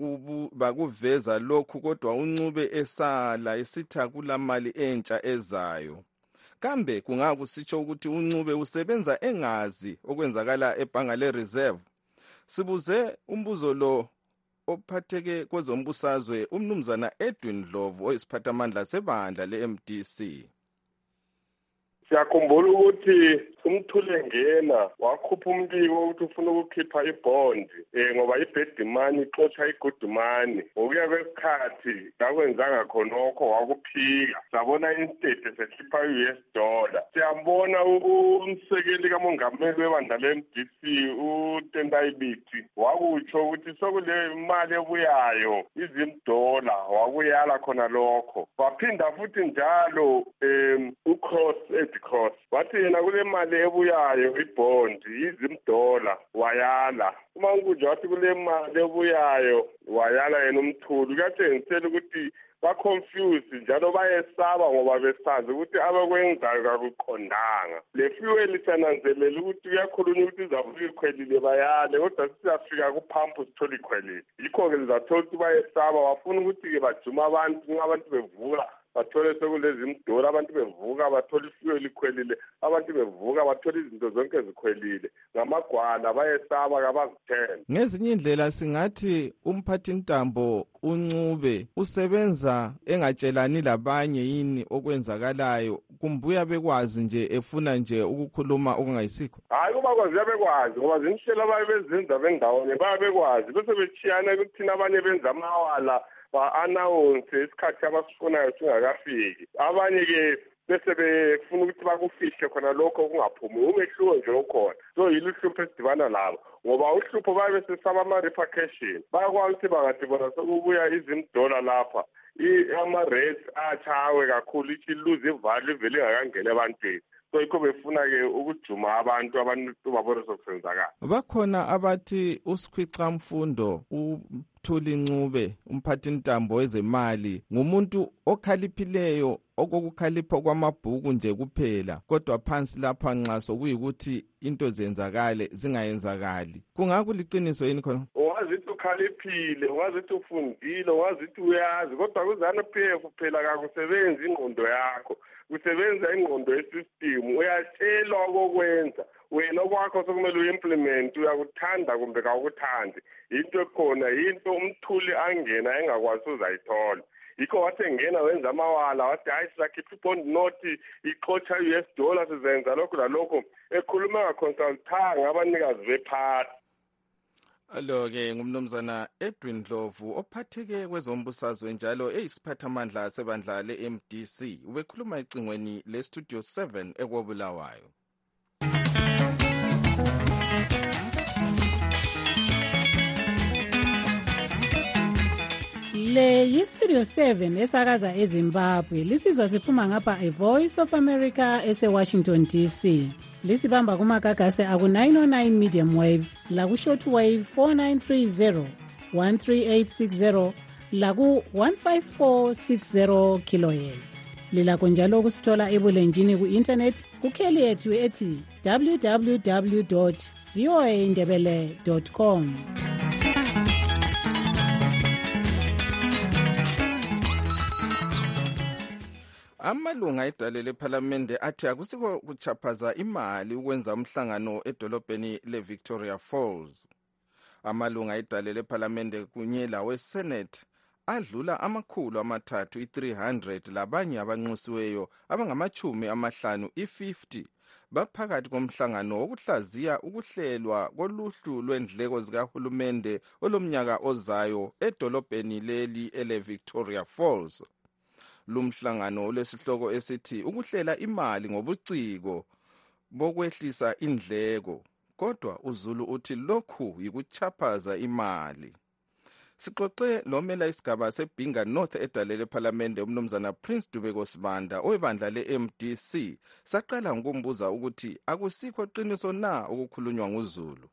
S11: bakuveza lokhu, kodwa uNcube esala esitha kulamali entsha ezayo. Kambe kungakusitsho ukuthi uNcube usebenza engazi okwenzakala ebhanga leReserve? Sibuze umbuzo lo ophatheke kwezombusazwe umnumzana Edwin Dlovu oyisiphathamandla sebandla le-M D C.
S13: Siyakhumbula ukuthi umthule ngena wakhupha umbiko ukuthi ufuna ukukhipha ibond eh ngoba ibed money ixotsha igood money. Ngokuya kwesikhathi kakwenzanga khonokho wakuphika, sabona instead esekhipha u S dollar. Siyambona umsekeli kamongameli webandla le-M D C uTendai Biti wakutsho ukuthi sokule imali ebuyayo izimdola, wakuyala khona lokho. Waphinda futhi njalo em uCross Cross wathi yena kule mali ebuyayo ibond izimdola wayala. Uma nkunje wathi kule mali ebuyayo wayala yena umthuli. Kuyatshengisela ukuthi ba-confused njalo bayesaba ngoba besazi ukuthi abakwenzayo kakuqondanga. Le fuel siyananzelela ukuthi kuyakhulunywa ukuthi izavuka ikhwelile bayale, kodwa siyafika kuphampu sithola ikhwelile. Yikho-ke lizathola ukuthi bayesaba, wafuna ukuthi-ke bajuma abantu nxa abantu bevuka bathole sekulezi imdola, abantu bevuka bathole ifuel ikhwelile, abantu bevuka bathole izinto zonke zikhwelile. Ngamagwala bayesaba kabazithembe.
S11: Ngezinye indlela singathi umphathintambo uNcube usebenza engatshelani labanye yini okwenzakalayo, kumbuya bekwazi nje efuna nje ukukhuluma okungayisikho?
S13: Hayi kuba kwazi yabekwazi ngoba zinhlelo abayebenza bendawonye bayabekwazi bese bechiyana ukuthi thina abanye benza amawala ba-announce isikhathi abasifunayo singakafiki. Abanye-ke bese befuna ukuthi bakufihle khona lokho kungaphumi. Umehluko nje okhona. So yilo uhlupho esidibana labo ngoba uhlupho baye besesaba ama-repercussion. Bayakwazi ukuthi bangathi bona sokubuya izimdola lapha ama-rates atshawe kakhulu, ithi iluze ivalue ivele ingakangeni ebantwini. so yikho befuna-ke ukujuma abantu abantu babone sokusenzakala.
S11: Bakhona abathi uSikhwica Mfundo uThuli Ncube umphathintambo wezemali ngumuntu okhaliphileyo okukhalipha kwamabhuku nje kuphela, kodwa phansi lapha nxa sokuyikuthi into zenzakale zingayenzakali. Kungakuliqiniso yini khona?
S13: Ungazithi ukhaliphile, ungazithi ufundile, ungazithi uyazi, kodwa kuzana P F phela kakusebenzi ingqondo yakho, kusebenza ingqondo yesystem. Uyatshelwa okokwenza, wena okwakho sokumele uyimplement, uyakuthanda kumbe kawukuthandi. Into ekhona into umthuli angena engakwazi uzayithola. Yikho wathi engena wenza amawala wathi hayi sizakhipha ibond note ixotsha U S dollar sizenza lokho lalokho, ekhuluma ngaconsultanga abanikazi bephathi.
S11: Alo-ke ngumnumzana Edwin Ndlovu ophatheke kwezombusazwe njalo eyisiphathamandla sebandla le-M D C ubekhuluma ecingweni le-Studio seven ekwabulawayo.
S14: Le yi-Studio seven esakaza eZimbabwe lisizwa siphuma ngapha eVoice of America ese-Washington D C. Lisibamba kumagagase aku-nine oh nine medium wave laku-short wave four nine three zero, one three eight six zero laku-one five four six zero kilohertz. Lilakho njalo ukusithola ebulenjini ku-internet kukheli yethu ethi w w w dot voa ndebele dot com.
S11: Amalunga edale lephalamende athi akusiko kuchaphaza imali ukwenza umhlangano edolobheni leVictoria Falls. Amalunga edale lephalamende kunye laweSenate adlula amakhulu amathathu i-three hundred labanye abanxusiweyo abangamachumi amahlanu i-fifty baphakathi komhlangano wokuhlaziya ukuhlelwa koluhlu lwendleko zikahulumende olomnyaka ozayo edolobheni leli eleVictoria Falls. Lumhlangano olesihloko esithi ukuhlela imali ngobuciko bokwehlisa indleko, kodwa uZulu uthi lokhu yikuchaphaza imali. Sixoxe lomela isigaba seBhinga North edale lephalamende umnumzana Prince Dubeko Sibanda owebandla le-M D C saqala ngokumbuza ukuthi akusikho qiniso na ukukhulunywa nguZulu.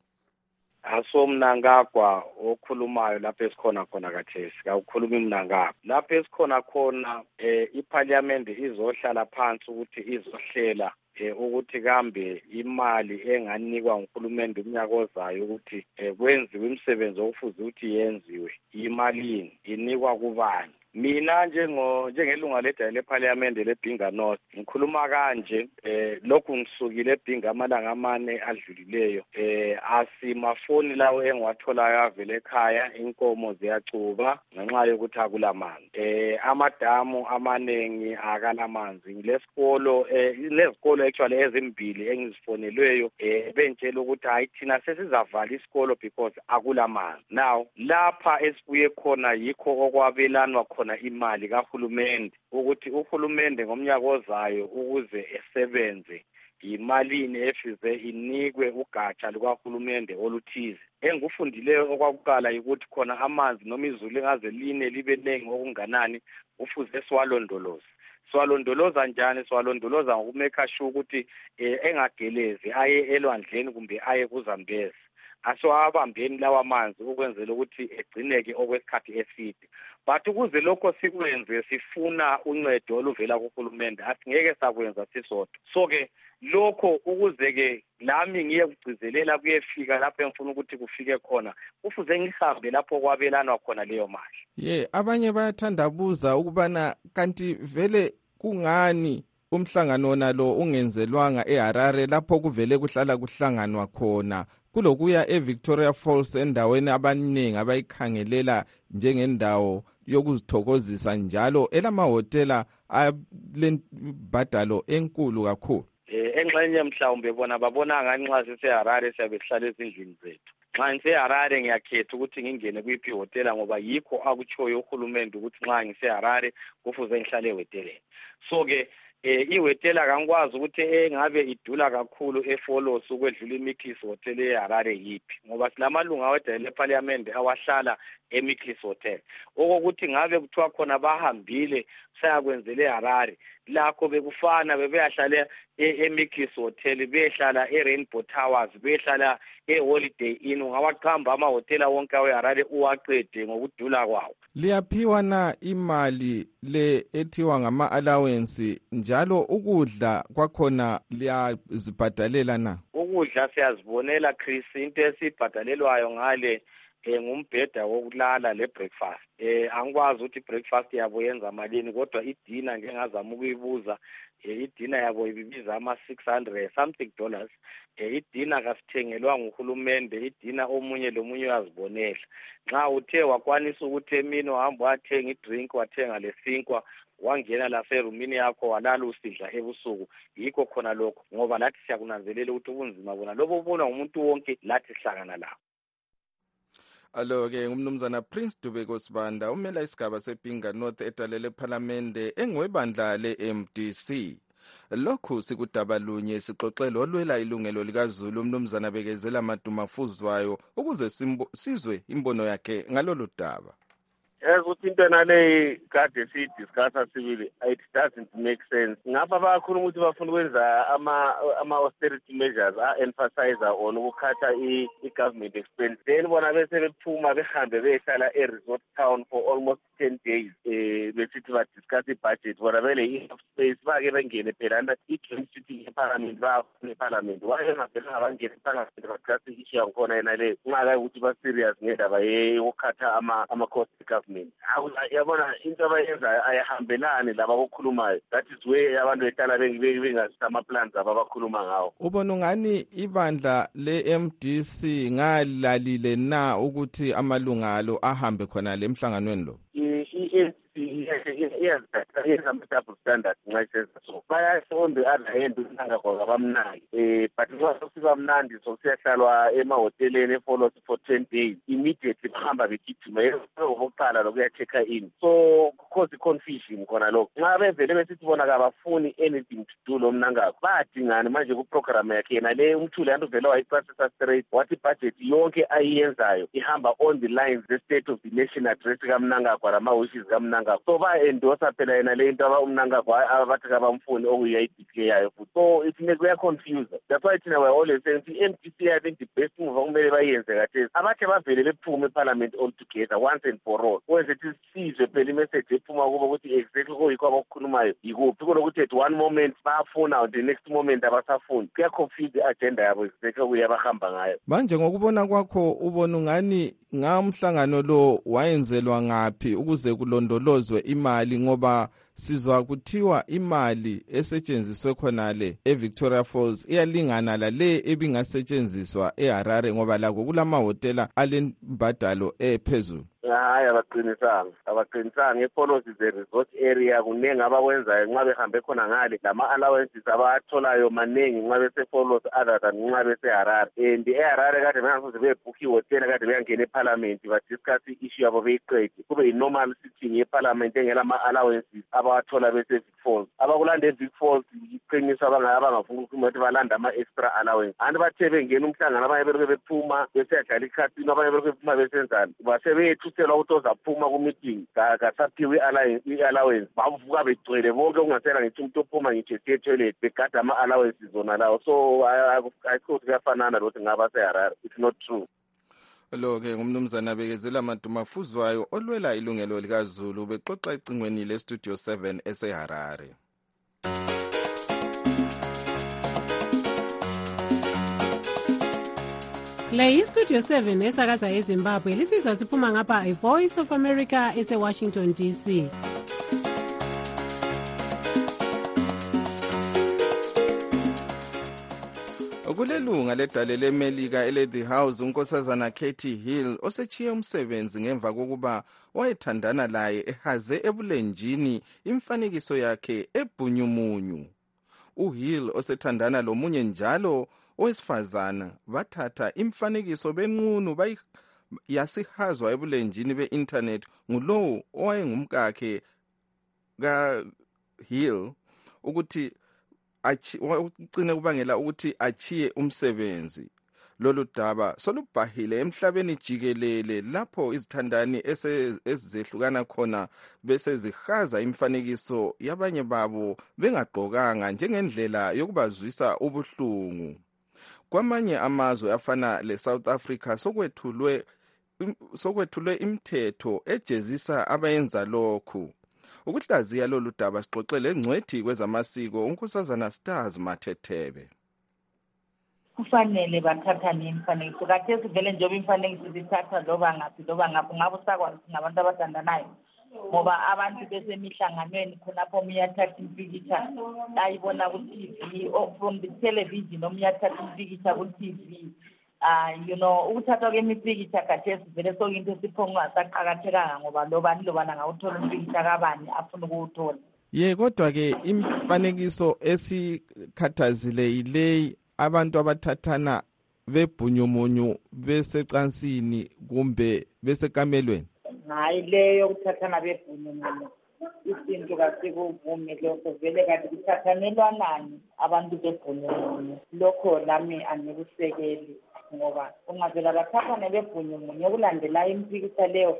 S15: Asomnangagwa okhulumayo lapho esikhona khona kathesi awukhuluma imnangagwa lapho esikhona khona eh iParliament izohlala phansi ukuthi izohlela eh ukuthi kambe imali enganikwa nguhulumende umnyaka ozayo ukuthi kwenziwe imisebenzi okufuze ukuthi yenziwe imalini inikwa kubani. Mina njengo njengelunga ledale leParliament leBhinga North ngikhuluma kanje eh lokhu ngisukile eBhinga amalanga amane adlulileyo eh asimafoni lawo engiwatholayo avele ekhaya inkomo ziyacuba ngenxa yokuthi akulamanzi eh amadamu amanengi akalamanzi lesikolo eh lezikolo actually ezimbili engizifonelweyo eh bentshela ukuthi hayi thina sesizavala isikolo because akulamanzi. Now lapha esibuye khona yikho okwabelanwa khona imali kahulumende ukuthi uhulumende ngomnyaka ozayo ukuze esebenze imalini efize inikwe ugatsha lukahulumende oluthize. Engikufundileyo okwakukala ukuthi khona amanzi noma izulu engaze line libe nengi okunganani ufuze siwalondoloze. Siwalondoloza njani? Siwalondoloza ngokumeka sure ukuthi engagelezi aye elwandleni kumbe aye kuZambezi. Asiwabambeni lawa manzi ukwenzela ukuthi egcineke okwesikhathi eside. But ukuze lokho sikwenze sifuna uncedo oluvela kuhulumende, asingeke sakwenza sisodwa. So ke lokho ukuze ke lami ngiye kugcizelela kuyefika lapho engifuna ukuthi kufike khona kufuze ngihambe lapho kwabelanwa khona leyo mali.
S11: Ye abanye bayathandabuza ukubana kanti vele kungani umhlangano nalo ungenzelwanga eHarare lapho kuvele kuhlala kuhlanganwa khona kulokuya eVictoria Falls endaweni abaningi abayikhangelela njengendawo yokuzithokozisa njalo elamahotela alembadalo enkulu kakhulu.
S15: Eh engxenye mhlawumbe bona babona ngani nxa siseHarare siyabe sihlala ezindlini zethu. Nxa ngiseHarare ngiyakhetha ukuthi ngingene kuyiphi ihotela ngoba yikho akutshoyo uhulumende ukuthi nxa ngiseHarare kufuze ngihlale ehoteleni. So ke eh ihotela kangikwazi ukuthi engabe idula kakhulu eFolos ukwedlula iMiklis Hotel eHarare yipi ngoba silamalunga wedale leParliament awahlala eMiklis Hotel. Okokuthi ngabe kuthiwa khona bahambile sayakwenzela eHarare lakho bekufana bebeyahlala eMikis Hotel, behlala eRainbow Towers, behlala eHoliday Inn. Ungawaqamba amahotela wonke aweHarare uwaqede ngokudula kwawo.
S11: Liyaphiwa na imali le ethiwa ngama allowance, njalo ukudla kwakhona liyazibhadalela na?
S15: Ukudla siyazibonela Chris, into esibhadalelwayo ngale eh ngumbheda wokulala le breakfast. Eh angikwazi ukuthi breakfast yabo yenza malini, kodwa idina ngengazama ukuyibuza. Eh idina yabo ibiza ama six hundred something dollars. Eh idina kasithengelwa nguhulumende, idina omunye lomunye uyazibonela. Nxa uthe wakwanisa ukuthi emini uhamba wathenga idrink, wathenga lesinkwa, wangena la serumini yakho walala usidla ebusuku, yikho khona lokho, ngoba lathi siyakunanzelela ukuthi ubunzima bona lobo ubona umuntu wonke lathi sihlangana lapho.
S11: Alo ke ngumnumzana Prince Dubeko Sibanda, umela isigaba sePinga North etalele parliamente engwebandla le-M D C. Lokhu sikudabalunye sixoxela olwela ilungelo likaZulu umnumzana Bekezela Madumafuzwayo ukuze sizwe imbono yakhe ngalolu daba.
S5: Ukuthi into nale kade sidiscussa sibili, it doesn't make sense. Ngapha bakhuluma ukuthi bafuna ukwenza ama ama austerity measures a emphasize on ukukhatha i government expense, then bona bese bephuma behambe behlala e resort town for almost ten days eh besithi ba discuss i budget, bona vele i space bake bengene phela i joint sitting parliament ba ne parliament waye ngabela bangene parliament discuss issue yakhona yena le ngaka ukuthi ba serious ngendaba ye ukukhatha ama ama cost government. Yabona into abayenza ayahambelani laba bokhulumayo, that is where abantu betala bengasisa ama plans ababakhuluma ngawo.
S11: Ubona ngani ibandla le-M D C ngalalile na ukuthi amalunga alo ahambe khona le emhlanganweni lo?
S5: Yes, yes, I'm a double standard. So, I on the other hand, eh, but it was also Nandi, so Shalwa, Emma Hotel, followed for ten days. Immediately, Hamba, we keep to me, we check in. So, cause the confusion, Konalo. Now, the limited one, I have phone anything to do, Lomnanga, but in an magical program, I can lay um to land of the law, I process straight. What the budget, Yonke Ayenza, Ihamba on the lines, the state of the nation address Gamnanga, Parama, which is Gamnanga. So, by endosa phela yena le into abamnanga kwa abathi abamfuni okuyi D K yayo. So it makes we are confused. That's why thina we always saying the M D C, I think the best move okumele bayenze kathi abathi bavele bephume parliament all together once and for all. Wenze ukuthi sizwe phela imessage ephuma kubo ukuthi exactly kuyikho abakukhulumayo yikuphi, kunokuthi at one moment bafuna the next moment abasafuni. Kuya confuse the agenda yabo exactly kuyabahamba ngayo.
S11: Manje ngokubona kwakho ubona ngani ngamhlangano lo wayenzelwa ngapi ukuze kulondolozwe imali, ngoba sizwa kuthiwa imali esetshenziswe khonale eVictoria Falls iyalingana lale ebingasetshenziswa eHarare, ngoba lakho kulamahotela alembadalo ephezulu.
S5: Hayi abaqinisanga abaqinisanga ePolos is a resort area, kunengi abakwenzayo nxa behambe khona ngale lama allowances abatholayo manengi nxa besePolos other than nxa beseHarare. And eHarare kade bengafuze bebook ihotel, kade beyangena eParliament badiscuss issue yabo beyiqede, kube yi-normal sitting yeParliament engela ama-allowances abathola beseVic Falls. Abakulanda eVic Falls iqiniso abangafuna ukuthi balanda ama-extra allowance, anti bathe bengena umhlangano abanye bereke bephuma beseyadlala ikhasino, abanye bereke bephuma besenzani, basebethu selwa ukuthi ozaphuma ku-meeting kasaphiwe i-allowance bavuka begcwele bonke okungasela ngithi umuntu ophuma ngitshesi etoilet begada ama-allowances zona lawo. So ayikho kuyafanana lokuthi ngaba seHarare, it's not true.
S11: Lo-ke ngumnumzana Bekezela Madumafuzwayo olwela ilungelo likaZulu bexoxa ecingweni le-Studio seven eseHarare.
S14: Le yi-Studio seven esakaza eZimbabwe, lisizwa siphuma ngapha iVoice of America ese-Washington D C.
S11: Kulelunga ledale leMelika ele-The House unkosazana Katie Hill osetshiye umsebenzi ngemva kokuba wayethandana laye ehaze ebulenjini imfanekiso yakhe ebhunyumunyu. uHill osethandana lomunye njalo owesifazana bathatha imfanekiso benqunu yasihazwa ebulenjini be-internet ngulowo owayengumkakhe kaHill ukuthi ucine kubangela ukuthi achiye umsebenzi. lolu daba solubhahile emhlabeni jikelele lapho izithandani ezizehlukana khona bese zihaza imifanekiso yabanye babo bengagqokanga njengendlela yokubazwisa ubuhlungu. Kwamanye amazwe afana le-South Africa sokwethulwe sokwethulwe imithetho ejezisa abayenza lokhu. Ukuhlaziya lolu daba sixoxele engcwethi kwezamasiko uNkosazana Stars Mathethebe.
S16: Kufanele bathathane imifanekiso kathesi vele njengoba imifanekiso zithatha loba ngaphi loba ngaphi ngabe usakwazi ngabantu abathandanayo ngoba abantu besemihlanganweni khonapho umyathatha impikitsha ayibona ku-T V or from the television umyathatha impikitsha ku-T V. Uh, you know, ukuthathwa kwemipikitsha kathesi vele sokuyinto esiphongasaqakathekanga ngoba lobani lobana ngawuthola umpikitsha kabani afuna ukuwuthola.
S11: Ye kodwa-ke imifanekiso esikhathazile yileyi abantu abathathana bebhunyumunyu besecansini kumbe besekamelweni.
S16: Hayi leyo ukuthathana bebhunyumunyu isintu kasikuvumi lokho vele kanti kuthathanelwanani abantu bebhunyumunyu lokho lami angikusekeli ngoba ungavela bathathane bebhunyumunyu okulandelayo impikitsha leyo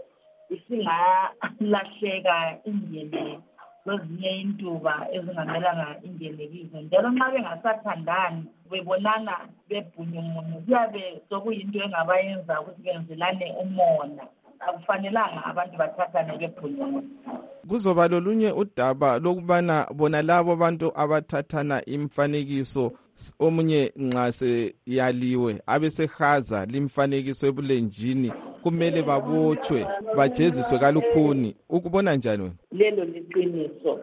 S16: isingalahleka ingene kwezinye intuba ezingamelanga ingene kizo njalo nxa bengasathandani bebonana bebhunyumunyu kuyabe sokuyinto engabayenza ukuthi benzelane umona. Akufanelanga abantu bathathane bebhunyumunyu.
S11: Kuzoba lolunye udaba lokubana bona labo abantu abathathana imfanekiso omunye nxa seyaliwe abesehaza limfanekiso ebulenjini kumele babotshwe bajeziswe kalukhuni. Ukubona njani wena?
S16: Lelo liqiniso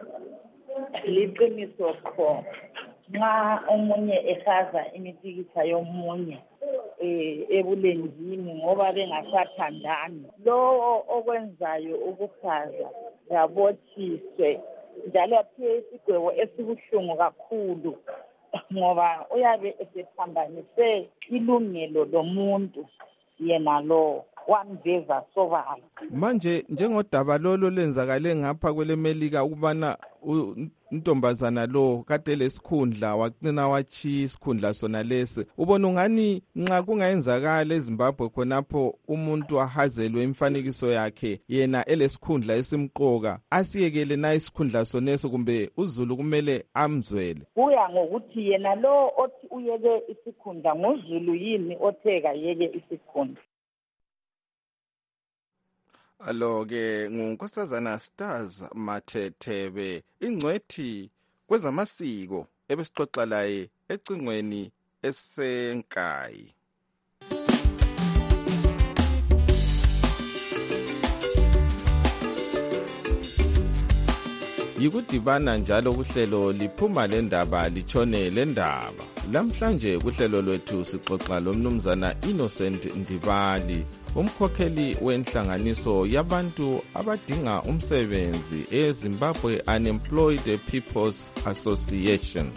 S16: liqiniso kho nxa omunye ehaza imipikitsha yomunye eh ebulenjini ngoba bengasathandani lo okwenzayo ukuhaza yabothiswe njalo aphiwe isigwebo esibuhlungu kakhulu ngoba uyabe esephambanise ilungelo lomuntu yena lo wamveza sobala.
S11: Manje njengodaba lolo lenzakale ngapha kwelemelika ukubana untombazana lo kade lesikhundla wacina wachiya isikhundla sona lesi, ubona ungani nxa kungayenzakala eZimbabwe khonapho umuntu ahazelwe imfanekiso yakhe yena elesikhundla esimqoka asiyekele na isikhundla soneso kumbe uZulu kumele amzwele?
S16: Kuya ngokuthi yena lo othi uyeke isikhundla ngoZulu yini otheka yeke isikhundla.
S11: Alo-ke nguNkosazana Stars Mathethebe ingcwethi kwezamasiko ebesixoxa laye ecingweni esenkayi. Yikudibana njalo kuhlelo liphuma lendaba litshone lendaba. Lamhlanje kuhlelo lwethu sixoxa lomnumzana Innocent Ndibali, umkhokheli wenhlanganiso yabantu abadinga umsebenzi eZimbabwe Unemployed People's Association.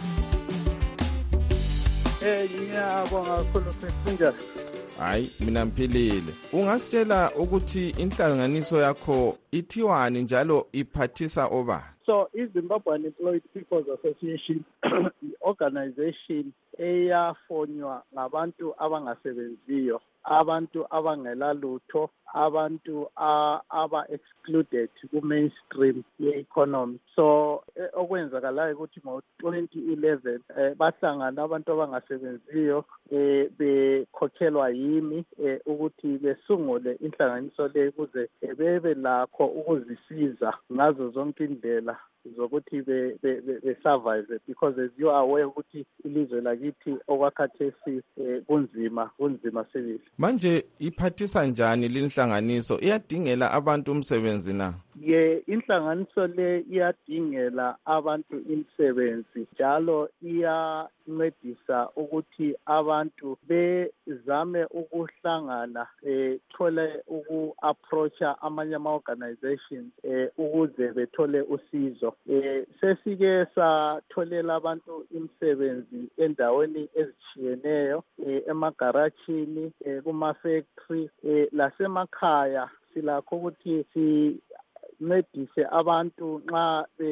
S17: Eh ngiyabonga kakhulu Mfundisi.
S11: Hayi mina mphilile. Ungasitshela ukuthi inhlanganiso yakho ithiwani njalo iphathisa oba?
S17: So iZimbabwe Unemployed People's Association i-organization eyafonywa ngabantu abangasebenziyo, abantu abangela lutho, abantu aba-excluded ku-mainstream ye-economy. So okwenzakalayo ukuthi ngo-twenty eleven eh, bahlangana abantu abangasebenziyo eh, bekhokhelwa yimi eh, ukuthi besungule inhlanganiso le ukuze eh, bebe lakho ukuzisiza ngazo zonke indlela zokuthi be be, be, be survive, because as you are aware ukuthi ilizwe lakithi okwakhathesi eh, kunzima kunzima sibili.
S11: Manje iphathisa njani linhlanganiso? Iyadingela abantu umsebenzi na?
S17: Ye inhlanganiso le iyadingela abantu imisebenzi njalo iyancedisa ukuthi abantu bezame ukuhlangana eh thole uku-approacha amanye ama-organizations eh ukuze bethole usizo. Eh sesike satholela abantu imisebenzi endaweni ezitshiyeneyo eh emagarajini eh kuma-factory eh lasemakhaya silakho ukuthi si ncedise abantu nxa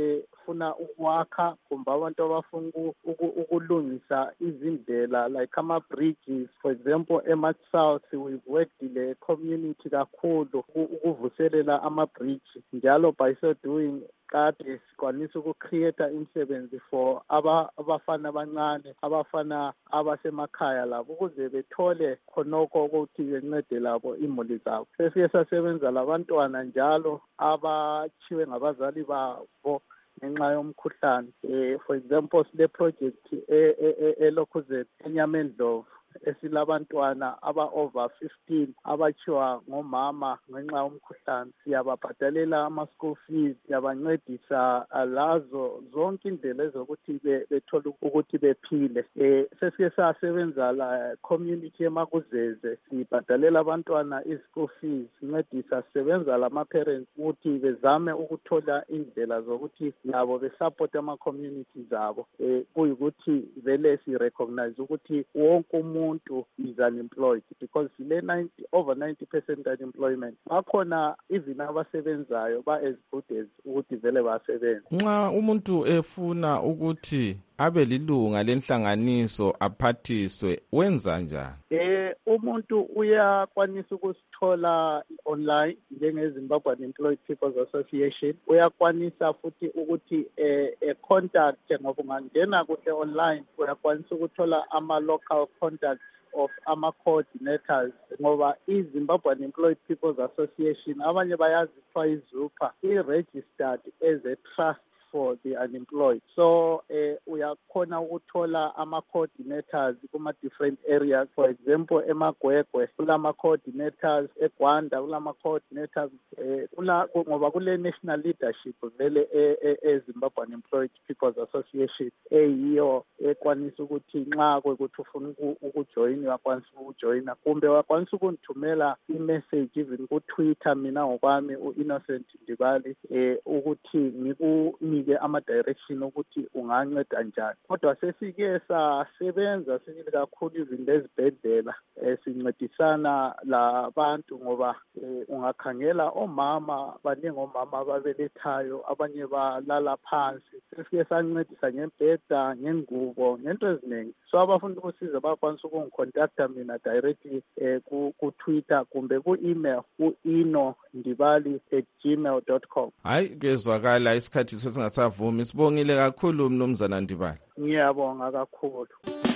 S17: abafuna ukwakha kumbe abantu abafuna ukulungisa izindlela like ama-bridges. For example, eMatsouth we've worked le community kakhulu ukuvuselela ama-bridge, njalo by so doing kade sikwanisa ukucreate imisebenzi for abafana abancane, abafana abasemakhaya labo, ukuze bethole khonokho ukuthi bencede labo imuli zabo. Sesike sasebenza labantwana njalo abachiwe ngabazali babo ngenxa yomkhuhlane. Eh, for example, sile project eLokhuzeni eNyamendlovu esilabantwana aba-over fifteen abachiwa ngomama ngenxa yomkhuhlane. Siyababhadalela ama-school fees, siyabancedisa lazo zonke indlela ezokuthi bethole ukuthi bephile. Eh, sesike sasebenza la community eMakuzeze, sibhadalela abantwana i-school fees, sincedisa, sisebenza lama-parents ukuthi bezame ukuthola indlela zokuthi labo besupport ama-communities abo. Eh, kuyikuthi vele si-recognize ukuthi wonke umuntu umuntu is unemployed because le ninety over ninety percent unemployment. Bakhona even abasebenzayo ba as good as ukuthi vele basebenza.
S11: Nxa umuntu efuna ukuthi abe lilunga lenhlanganiso aphathiswe wenza njani?
S17: Eh umuntu uyakwanisa ukusithola online njenge-Zimbabwean Employed People's Association. Uyakwanisa futhi ukuthi eh, eh contact ngoba ungangena kuhle online uyakwanisa ukuthola ama-local contacts of ama-coordinators ngoba i-Zimbabwean Employed People's Association abanye bayazi kuthiwa iZUPA i-registered as a trust for the unemployed. So eh uyakhona ukuthola ama-coordinators kuma-different areas. For example, eMagwegwe kulama-coordinators, eGwanda kulama-coordinators, eh kula ngoba kule national leadership vele e-Zimbabwean Employed People's Association eyiyo ekwanisa ukuthi nxa kwekuthi ufuna ukujoyina uyakwanisa ukujoyina kumbe uyakwanisa ukungithumela i-message even ku-Twitter mina ngokwami u-Innocent Ndibali eh ukuthi ngiku ke ama-direction ukuthi unganceda njani. Kodwa sesike sasebenza sibili kakhulu izinto ezibhedlela sincedisana labantu ngoba ungakhangela omama baningi omama ababelethayo abanye balala phansi. Sesike sancedisa ngembheda, ngengubo, ngento eziningi. So abafuna ukusiza bakwanisa ukungicontacta mina directly ku-Twitter kumbe ku-email ku-ino ndibali at gmail dot com.
S11: Hayi kezwakala isikhathi sesingasavumi. Sibongile kakhulu mnumzana Ndibali.
S17: Ngiyabonga kakhulu.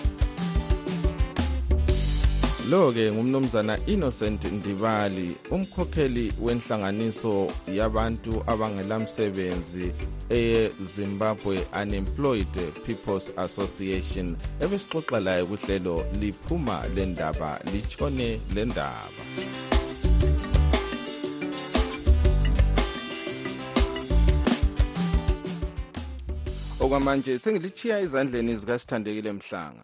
S11: Lo-ke ngumnumzana Innocent Ndibali, umkhokheli wenhlanganiso yabantu abangelamsebenzi e-Zimbabwe Unemployed People's Association. Ebesixoxa laye kuhlelo liphuma lendaba litshone lendaba. Okwamanje sengilichiya izandleni zikaSithandekile Mhlanga.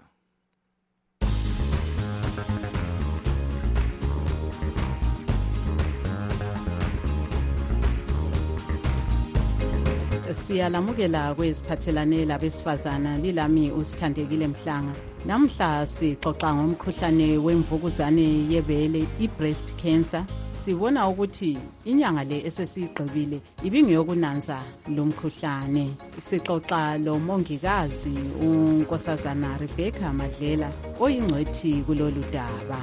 S12: Siyalamukela kweziphathelane labesifazana lilami uSithandekile Mhlanga. Namhla sixoxa ngomkhuhlane wemvukuzane yebele i-breast cancer. Sibona ukuthi inyanga le esesiqhubile ibingeyokunanza lo mkhuhlane. Sixoxa lo mongikazi uNkosazana Rebecca Madlela oyingcwethi kulolu daba.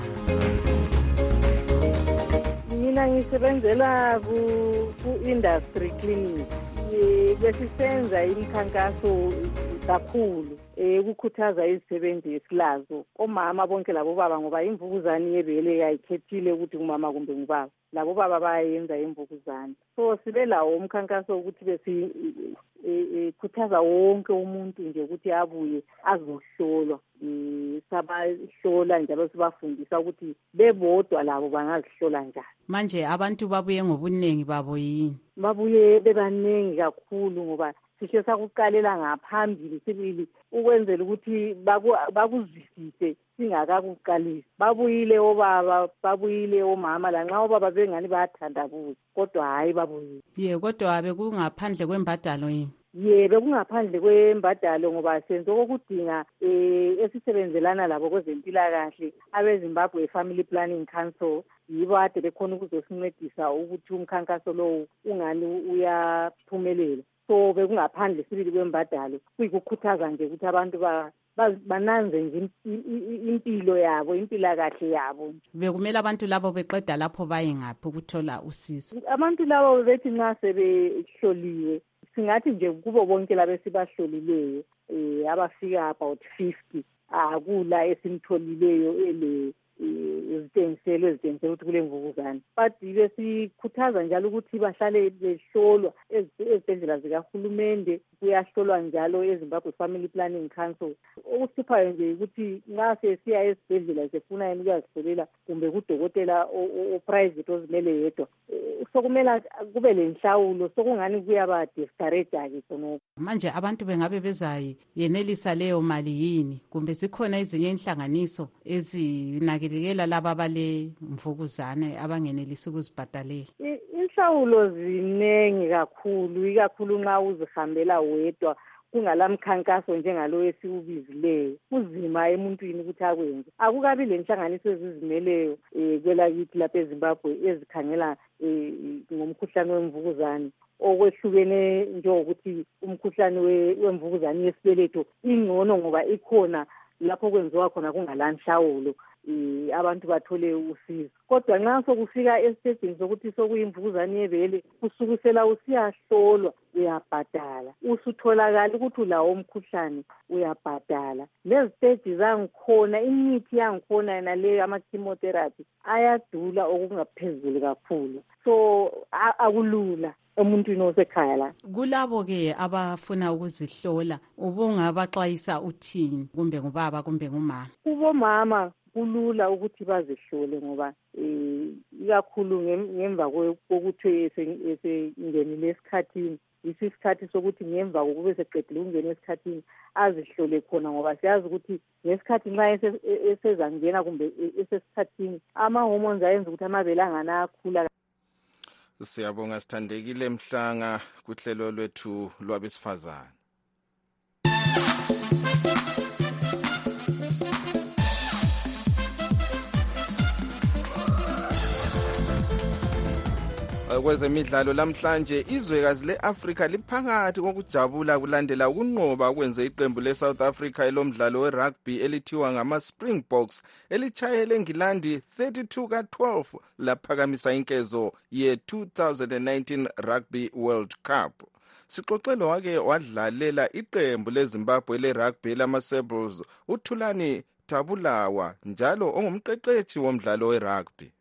S18: Mina ngisebenzela ku-industry clinic. Besisenza imikhankaso kakhulu ukukhuthaza izisebenzi esilazo omama bonke labo baba ngoba imvukuzane yebele yayikhethile ukuthi umama kumbe ngubaba labo baba bayenza imvukuzane. So sibe lawo umkhankaso ukuthi besi khuthaza wonke umuntu nje ukuthi abuye azohlolwa. Sabahlola njalo sibafundisa ukuthi bebodwa labo bangazihlola njani.
S12: Manje abantu babuye ngobuningi babo yini?
S18: Babuye bebaningi kakhulu ngoba sisho sakuqalela ngaphambili sibili ukwenzela ukuthi bakuzwisise singakakuqalisi. Babuyile obaba, babuyile omama lanxa obaba bengani bayathandabuza kodwa hayi babuyile.
S12: Ye kodwa bekungaphandle kwembadalo yini?
S18: Yebo kungaphandle kwembadalo ngoba senzo kokudinga eh esisebenzelana labo kwezempilakahle abeZimbabwe Family Planning Council yibo ade bekhona ukuzosincedisa ukuthi umkhankaso lo ungani uyaphumelela. so bekungaphandle sibili kwembadalo kuyikukhuthaza nje ukuthi abantu ba bananze nje impilo yabo impilakahle yabo.
S12: Bekumele abantu labo beqeda lapho baye ngaphi ukuthola usizo?
S18: Abantu labo bethi nxa sebehloliwe singathi nje kubo bonke labo esibahlolileyo eh abafika about fifty akula esimtholileyo ele izithengiselo ezithengisela ukuthi kule mvukuzane, but besikhuthaza njalo ukuthi bahlale behlolwa ezibhedlela zikahulumende, kuyahlolwa njalo eZimbabwe Family Planning Council. Okusiphayo nje ukuthi nxa sesiya esibhedlela sefuna yena ukuyazihlolela kumbe kudokotela o-private ozimele yedwa, sokumele kube lenhlawulo, sokungani kuyaba discourage-ke khonokho.
S12: Manje abantu bengabe bezayi yenelisa leyo mali yini, kumbe zikhona ezinye inhlanganiso ezinakekela laba bale mvukuzane abangenelisi ukuzibhadalela?
S18: Inhlawulo zinengi kakhulu, ikakhulu nxa uzihambela wedwa kungalamkhankaso njengalo esiwubizileyo. Kuzima emuntwini ukuthi akwenze. Akukabi lenhlanganiso ezizimeleyo eh kwelakithi lapha eZimbabwe ezikhangela eh ngomkhuhlane wemvukuzane okwehlukene njengokuthi umkhuhlane wemvukuzane yesibeletho ingcono ngoba ikhona lapho kwenziwa khona kungalanhlawulo abantu bathole usizo. Kodwa nxa sokufika esitejini sokuthi sokuyimvukuzane yebele kusukisela usiyahlolwa uyabhadala, usutholakala ukuthi ulawo umkhuhlane uyabhadala. Leziteji zangikhona, imithi yangikhona yena leyo ama-chemotherapy ayadula okungaphezulu kakhulu, so akulula emuntwini osekhaya la.
S12: Kulabo-ke abafuna ukuzihlola ubungabaxwayisa uthini, kumbe ngubaba kumbe ngumama?
S18: Kubomama kulula ukuthi bazihlole ngoba eh ikakhulu ngemva kokuthi esengenile esikhathini, isikhathi sokuthi ngemva kokube seqedile ukungena esikhathini azihlole khona, ngoba siyazi ukuthi ngesikhathi nxa esezangena kumbe esesikhathini ama-hormones ayenza ukuthi amabele angana akhula.
S11: Siyabonga Sithandekile Mhlanga kuhlelo lwethu lwabesifazane. Kwezemidlalo lamhlanje izwekazi le-Afrika liphakathi kokujabula kulandela ukunqoba okwenze iqembu le-South Africa elomdlalo we-rugby elithiwa ngama-Springboks elitshayele eNgilandi thirty-two ka twelve laphakamisa inkezo ye-two thousand nineteen Rugby World Cup. Sixoxelo wake wadlalela iqembu leZimbabwe le-rugby lama-Sables uThulani Tabulawa njalo ongumqeqeshi womdlalo we-rugby.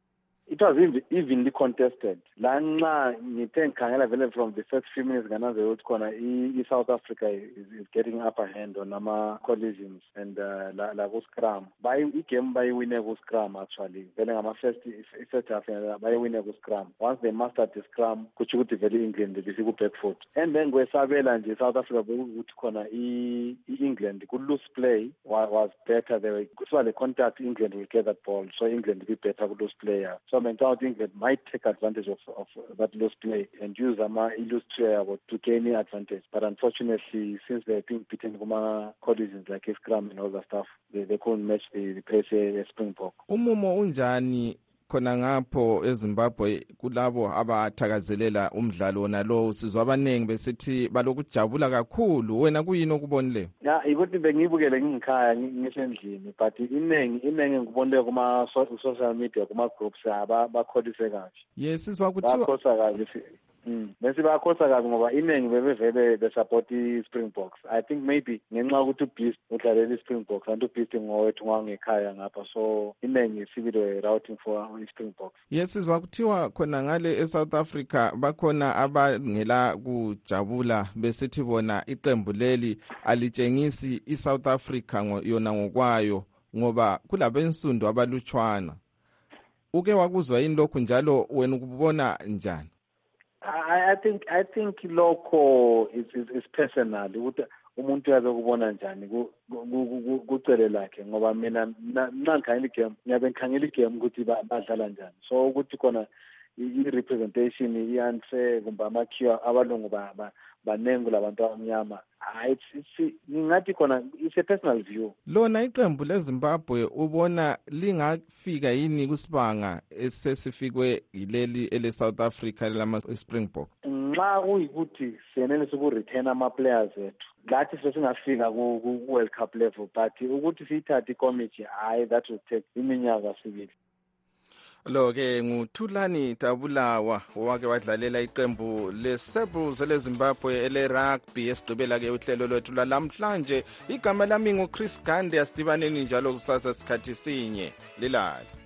S19: It was evenly contested. Lanxa ngithe ngikhangela vele from the first few minutes ngananze ukuthi khona i-South Africa is, is getting upper hand on ama-collisions and uh, la, la ku-scrum. I-game bayiwine ku-scrum actually. Vele ngama-first first half bayiwine ku-scrum. Once they mastered the scrum, kutsho ukuthi vele England bisi ku-back foot. And then kwesabela nje South Africa bekuthi khona i-England ku-loose play was better. They were kuswa le contact, England will get that ball. So England will be better ku-loose player. So mentality England might take advantage of, of that loose play and use ama loose player to gain advantage. But unfortunately, since they've been beaten kuma collisions like a scrum and all that stuff, they, they couldn't match the, the pace of Springbok.
S11: Umumo unjani khona ngapho eZimbabwe kulabo abathakazelela umdlalo nalo? Sizwa abanengi besithi balokujabula kakhulu. Wena kuyini okubonileyo?
S19: Ya ukuthi bengibukele ngikhaya ngisendlini, but inengi inengi ngibonile kuma social media kuma groups aba bakholise kahle.
S11: Yes, sizwa kuthiwa
S19: bakhosa kahle. Mm. Bese bayakhosa kabi ngoba inengi bebevele besupport i-Springboks. I think maybe ngenxa ukuthi uBeast udlalela i-Springboks and uBeast ngowethu ngangekhaya ngapha, so inengi sibile routing for i-Springboks.
S11: Yes, sizwa kuthiwa khona ngale eSouth Africa bakhona abangela kujabula besithi bona iqembu leli alitshengisi iSouth Africa yona ngokwayo ngoba kulabensundu abalutshwana. Uke wakuzwa yini lokho njalo wena ukubona njani?
S19: I, I think I think lokho is is, is personal ukuthi umuntu yabe kubona njani kucele lakhe, ngoba mina nangikhangela igame ngiyabe ngikhangela igame ukuthi badlala njani, so ukuthi khona i-representation i-unfair kumbe amakhiwa abalungu banengu labantu abamnyama, ngingathi khona it's a personal view.
S11: Lona iqembu leZimbabwe ubona lingafika yini kusibanga esesifikwe yileli ele South Africa lama Springbok?
S19: Nxa ma kuyikuthi siyenelisa uku-retain ama-players ethu lathi sibe singafika ku-world cup level but ukuthi siyithathe ikomiti hayi that will take iminyaka sibili.
S11: Lo-ke nguThulani Tabulawa owake wadlalela iqembu le-Sabres eleZimbabwe ele-rugby esigqibela-ke uhlelo lwethu lwalamhlanje. Igama lami nguChris Gande, asidibaneni njalo kusasa sikhathi sinye. Lilala.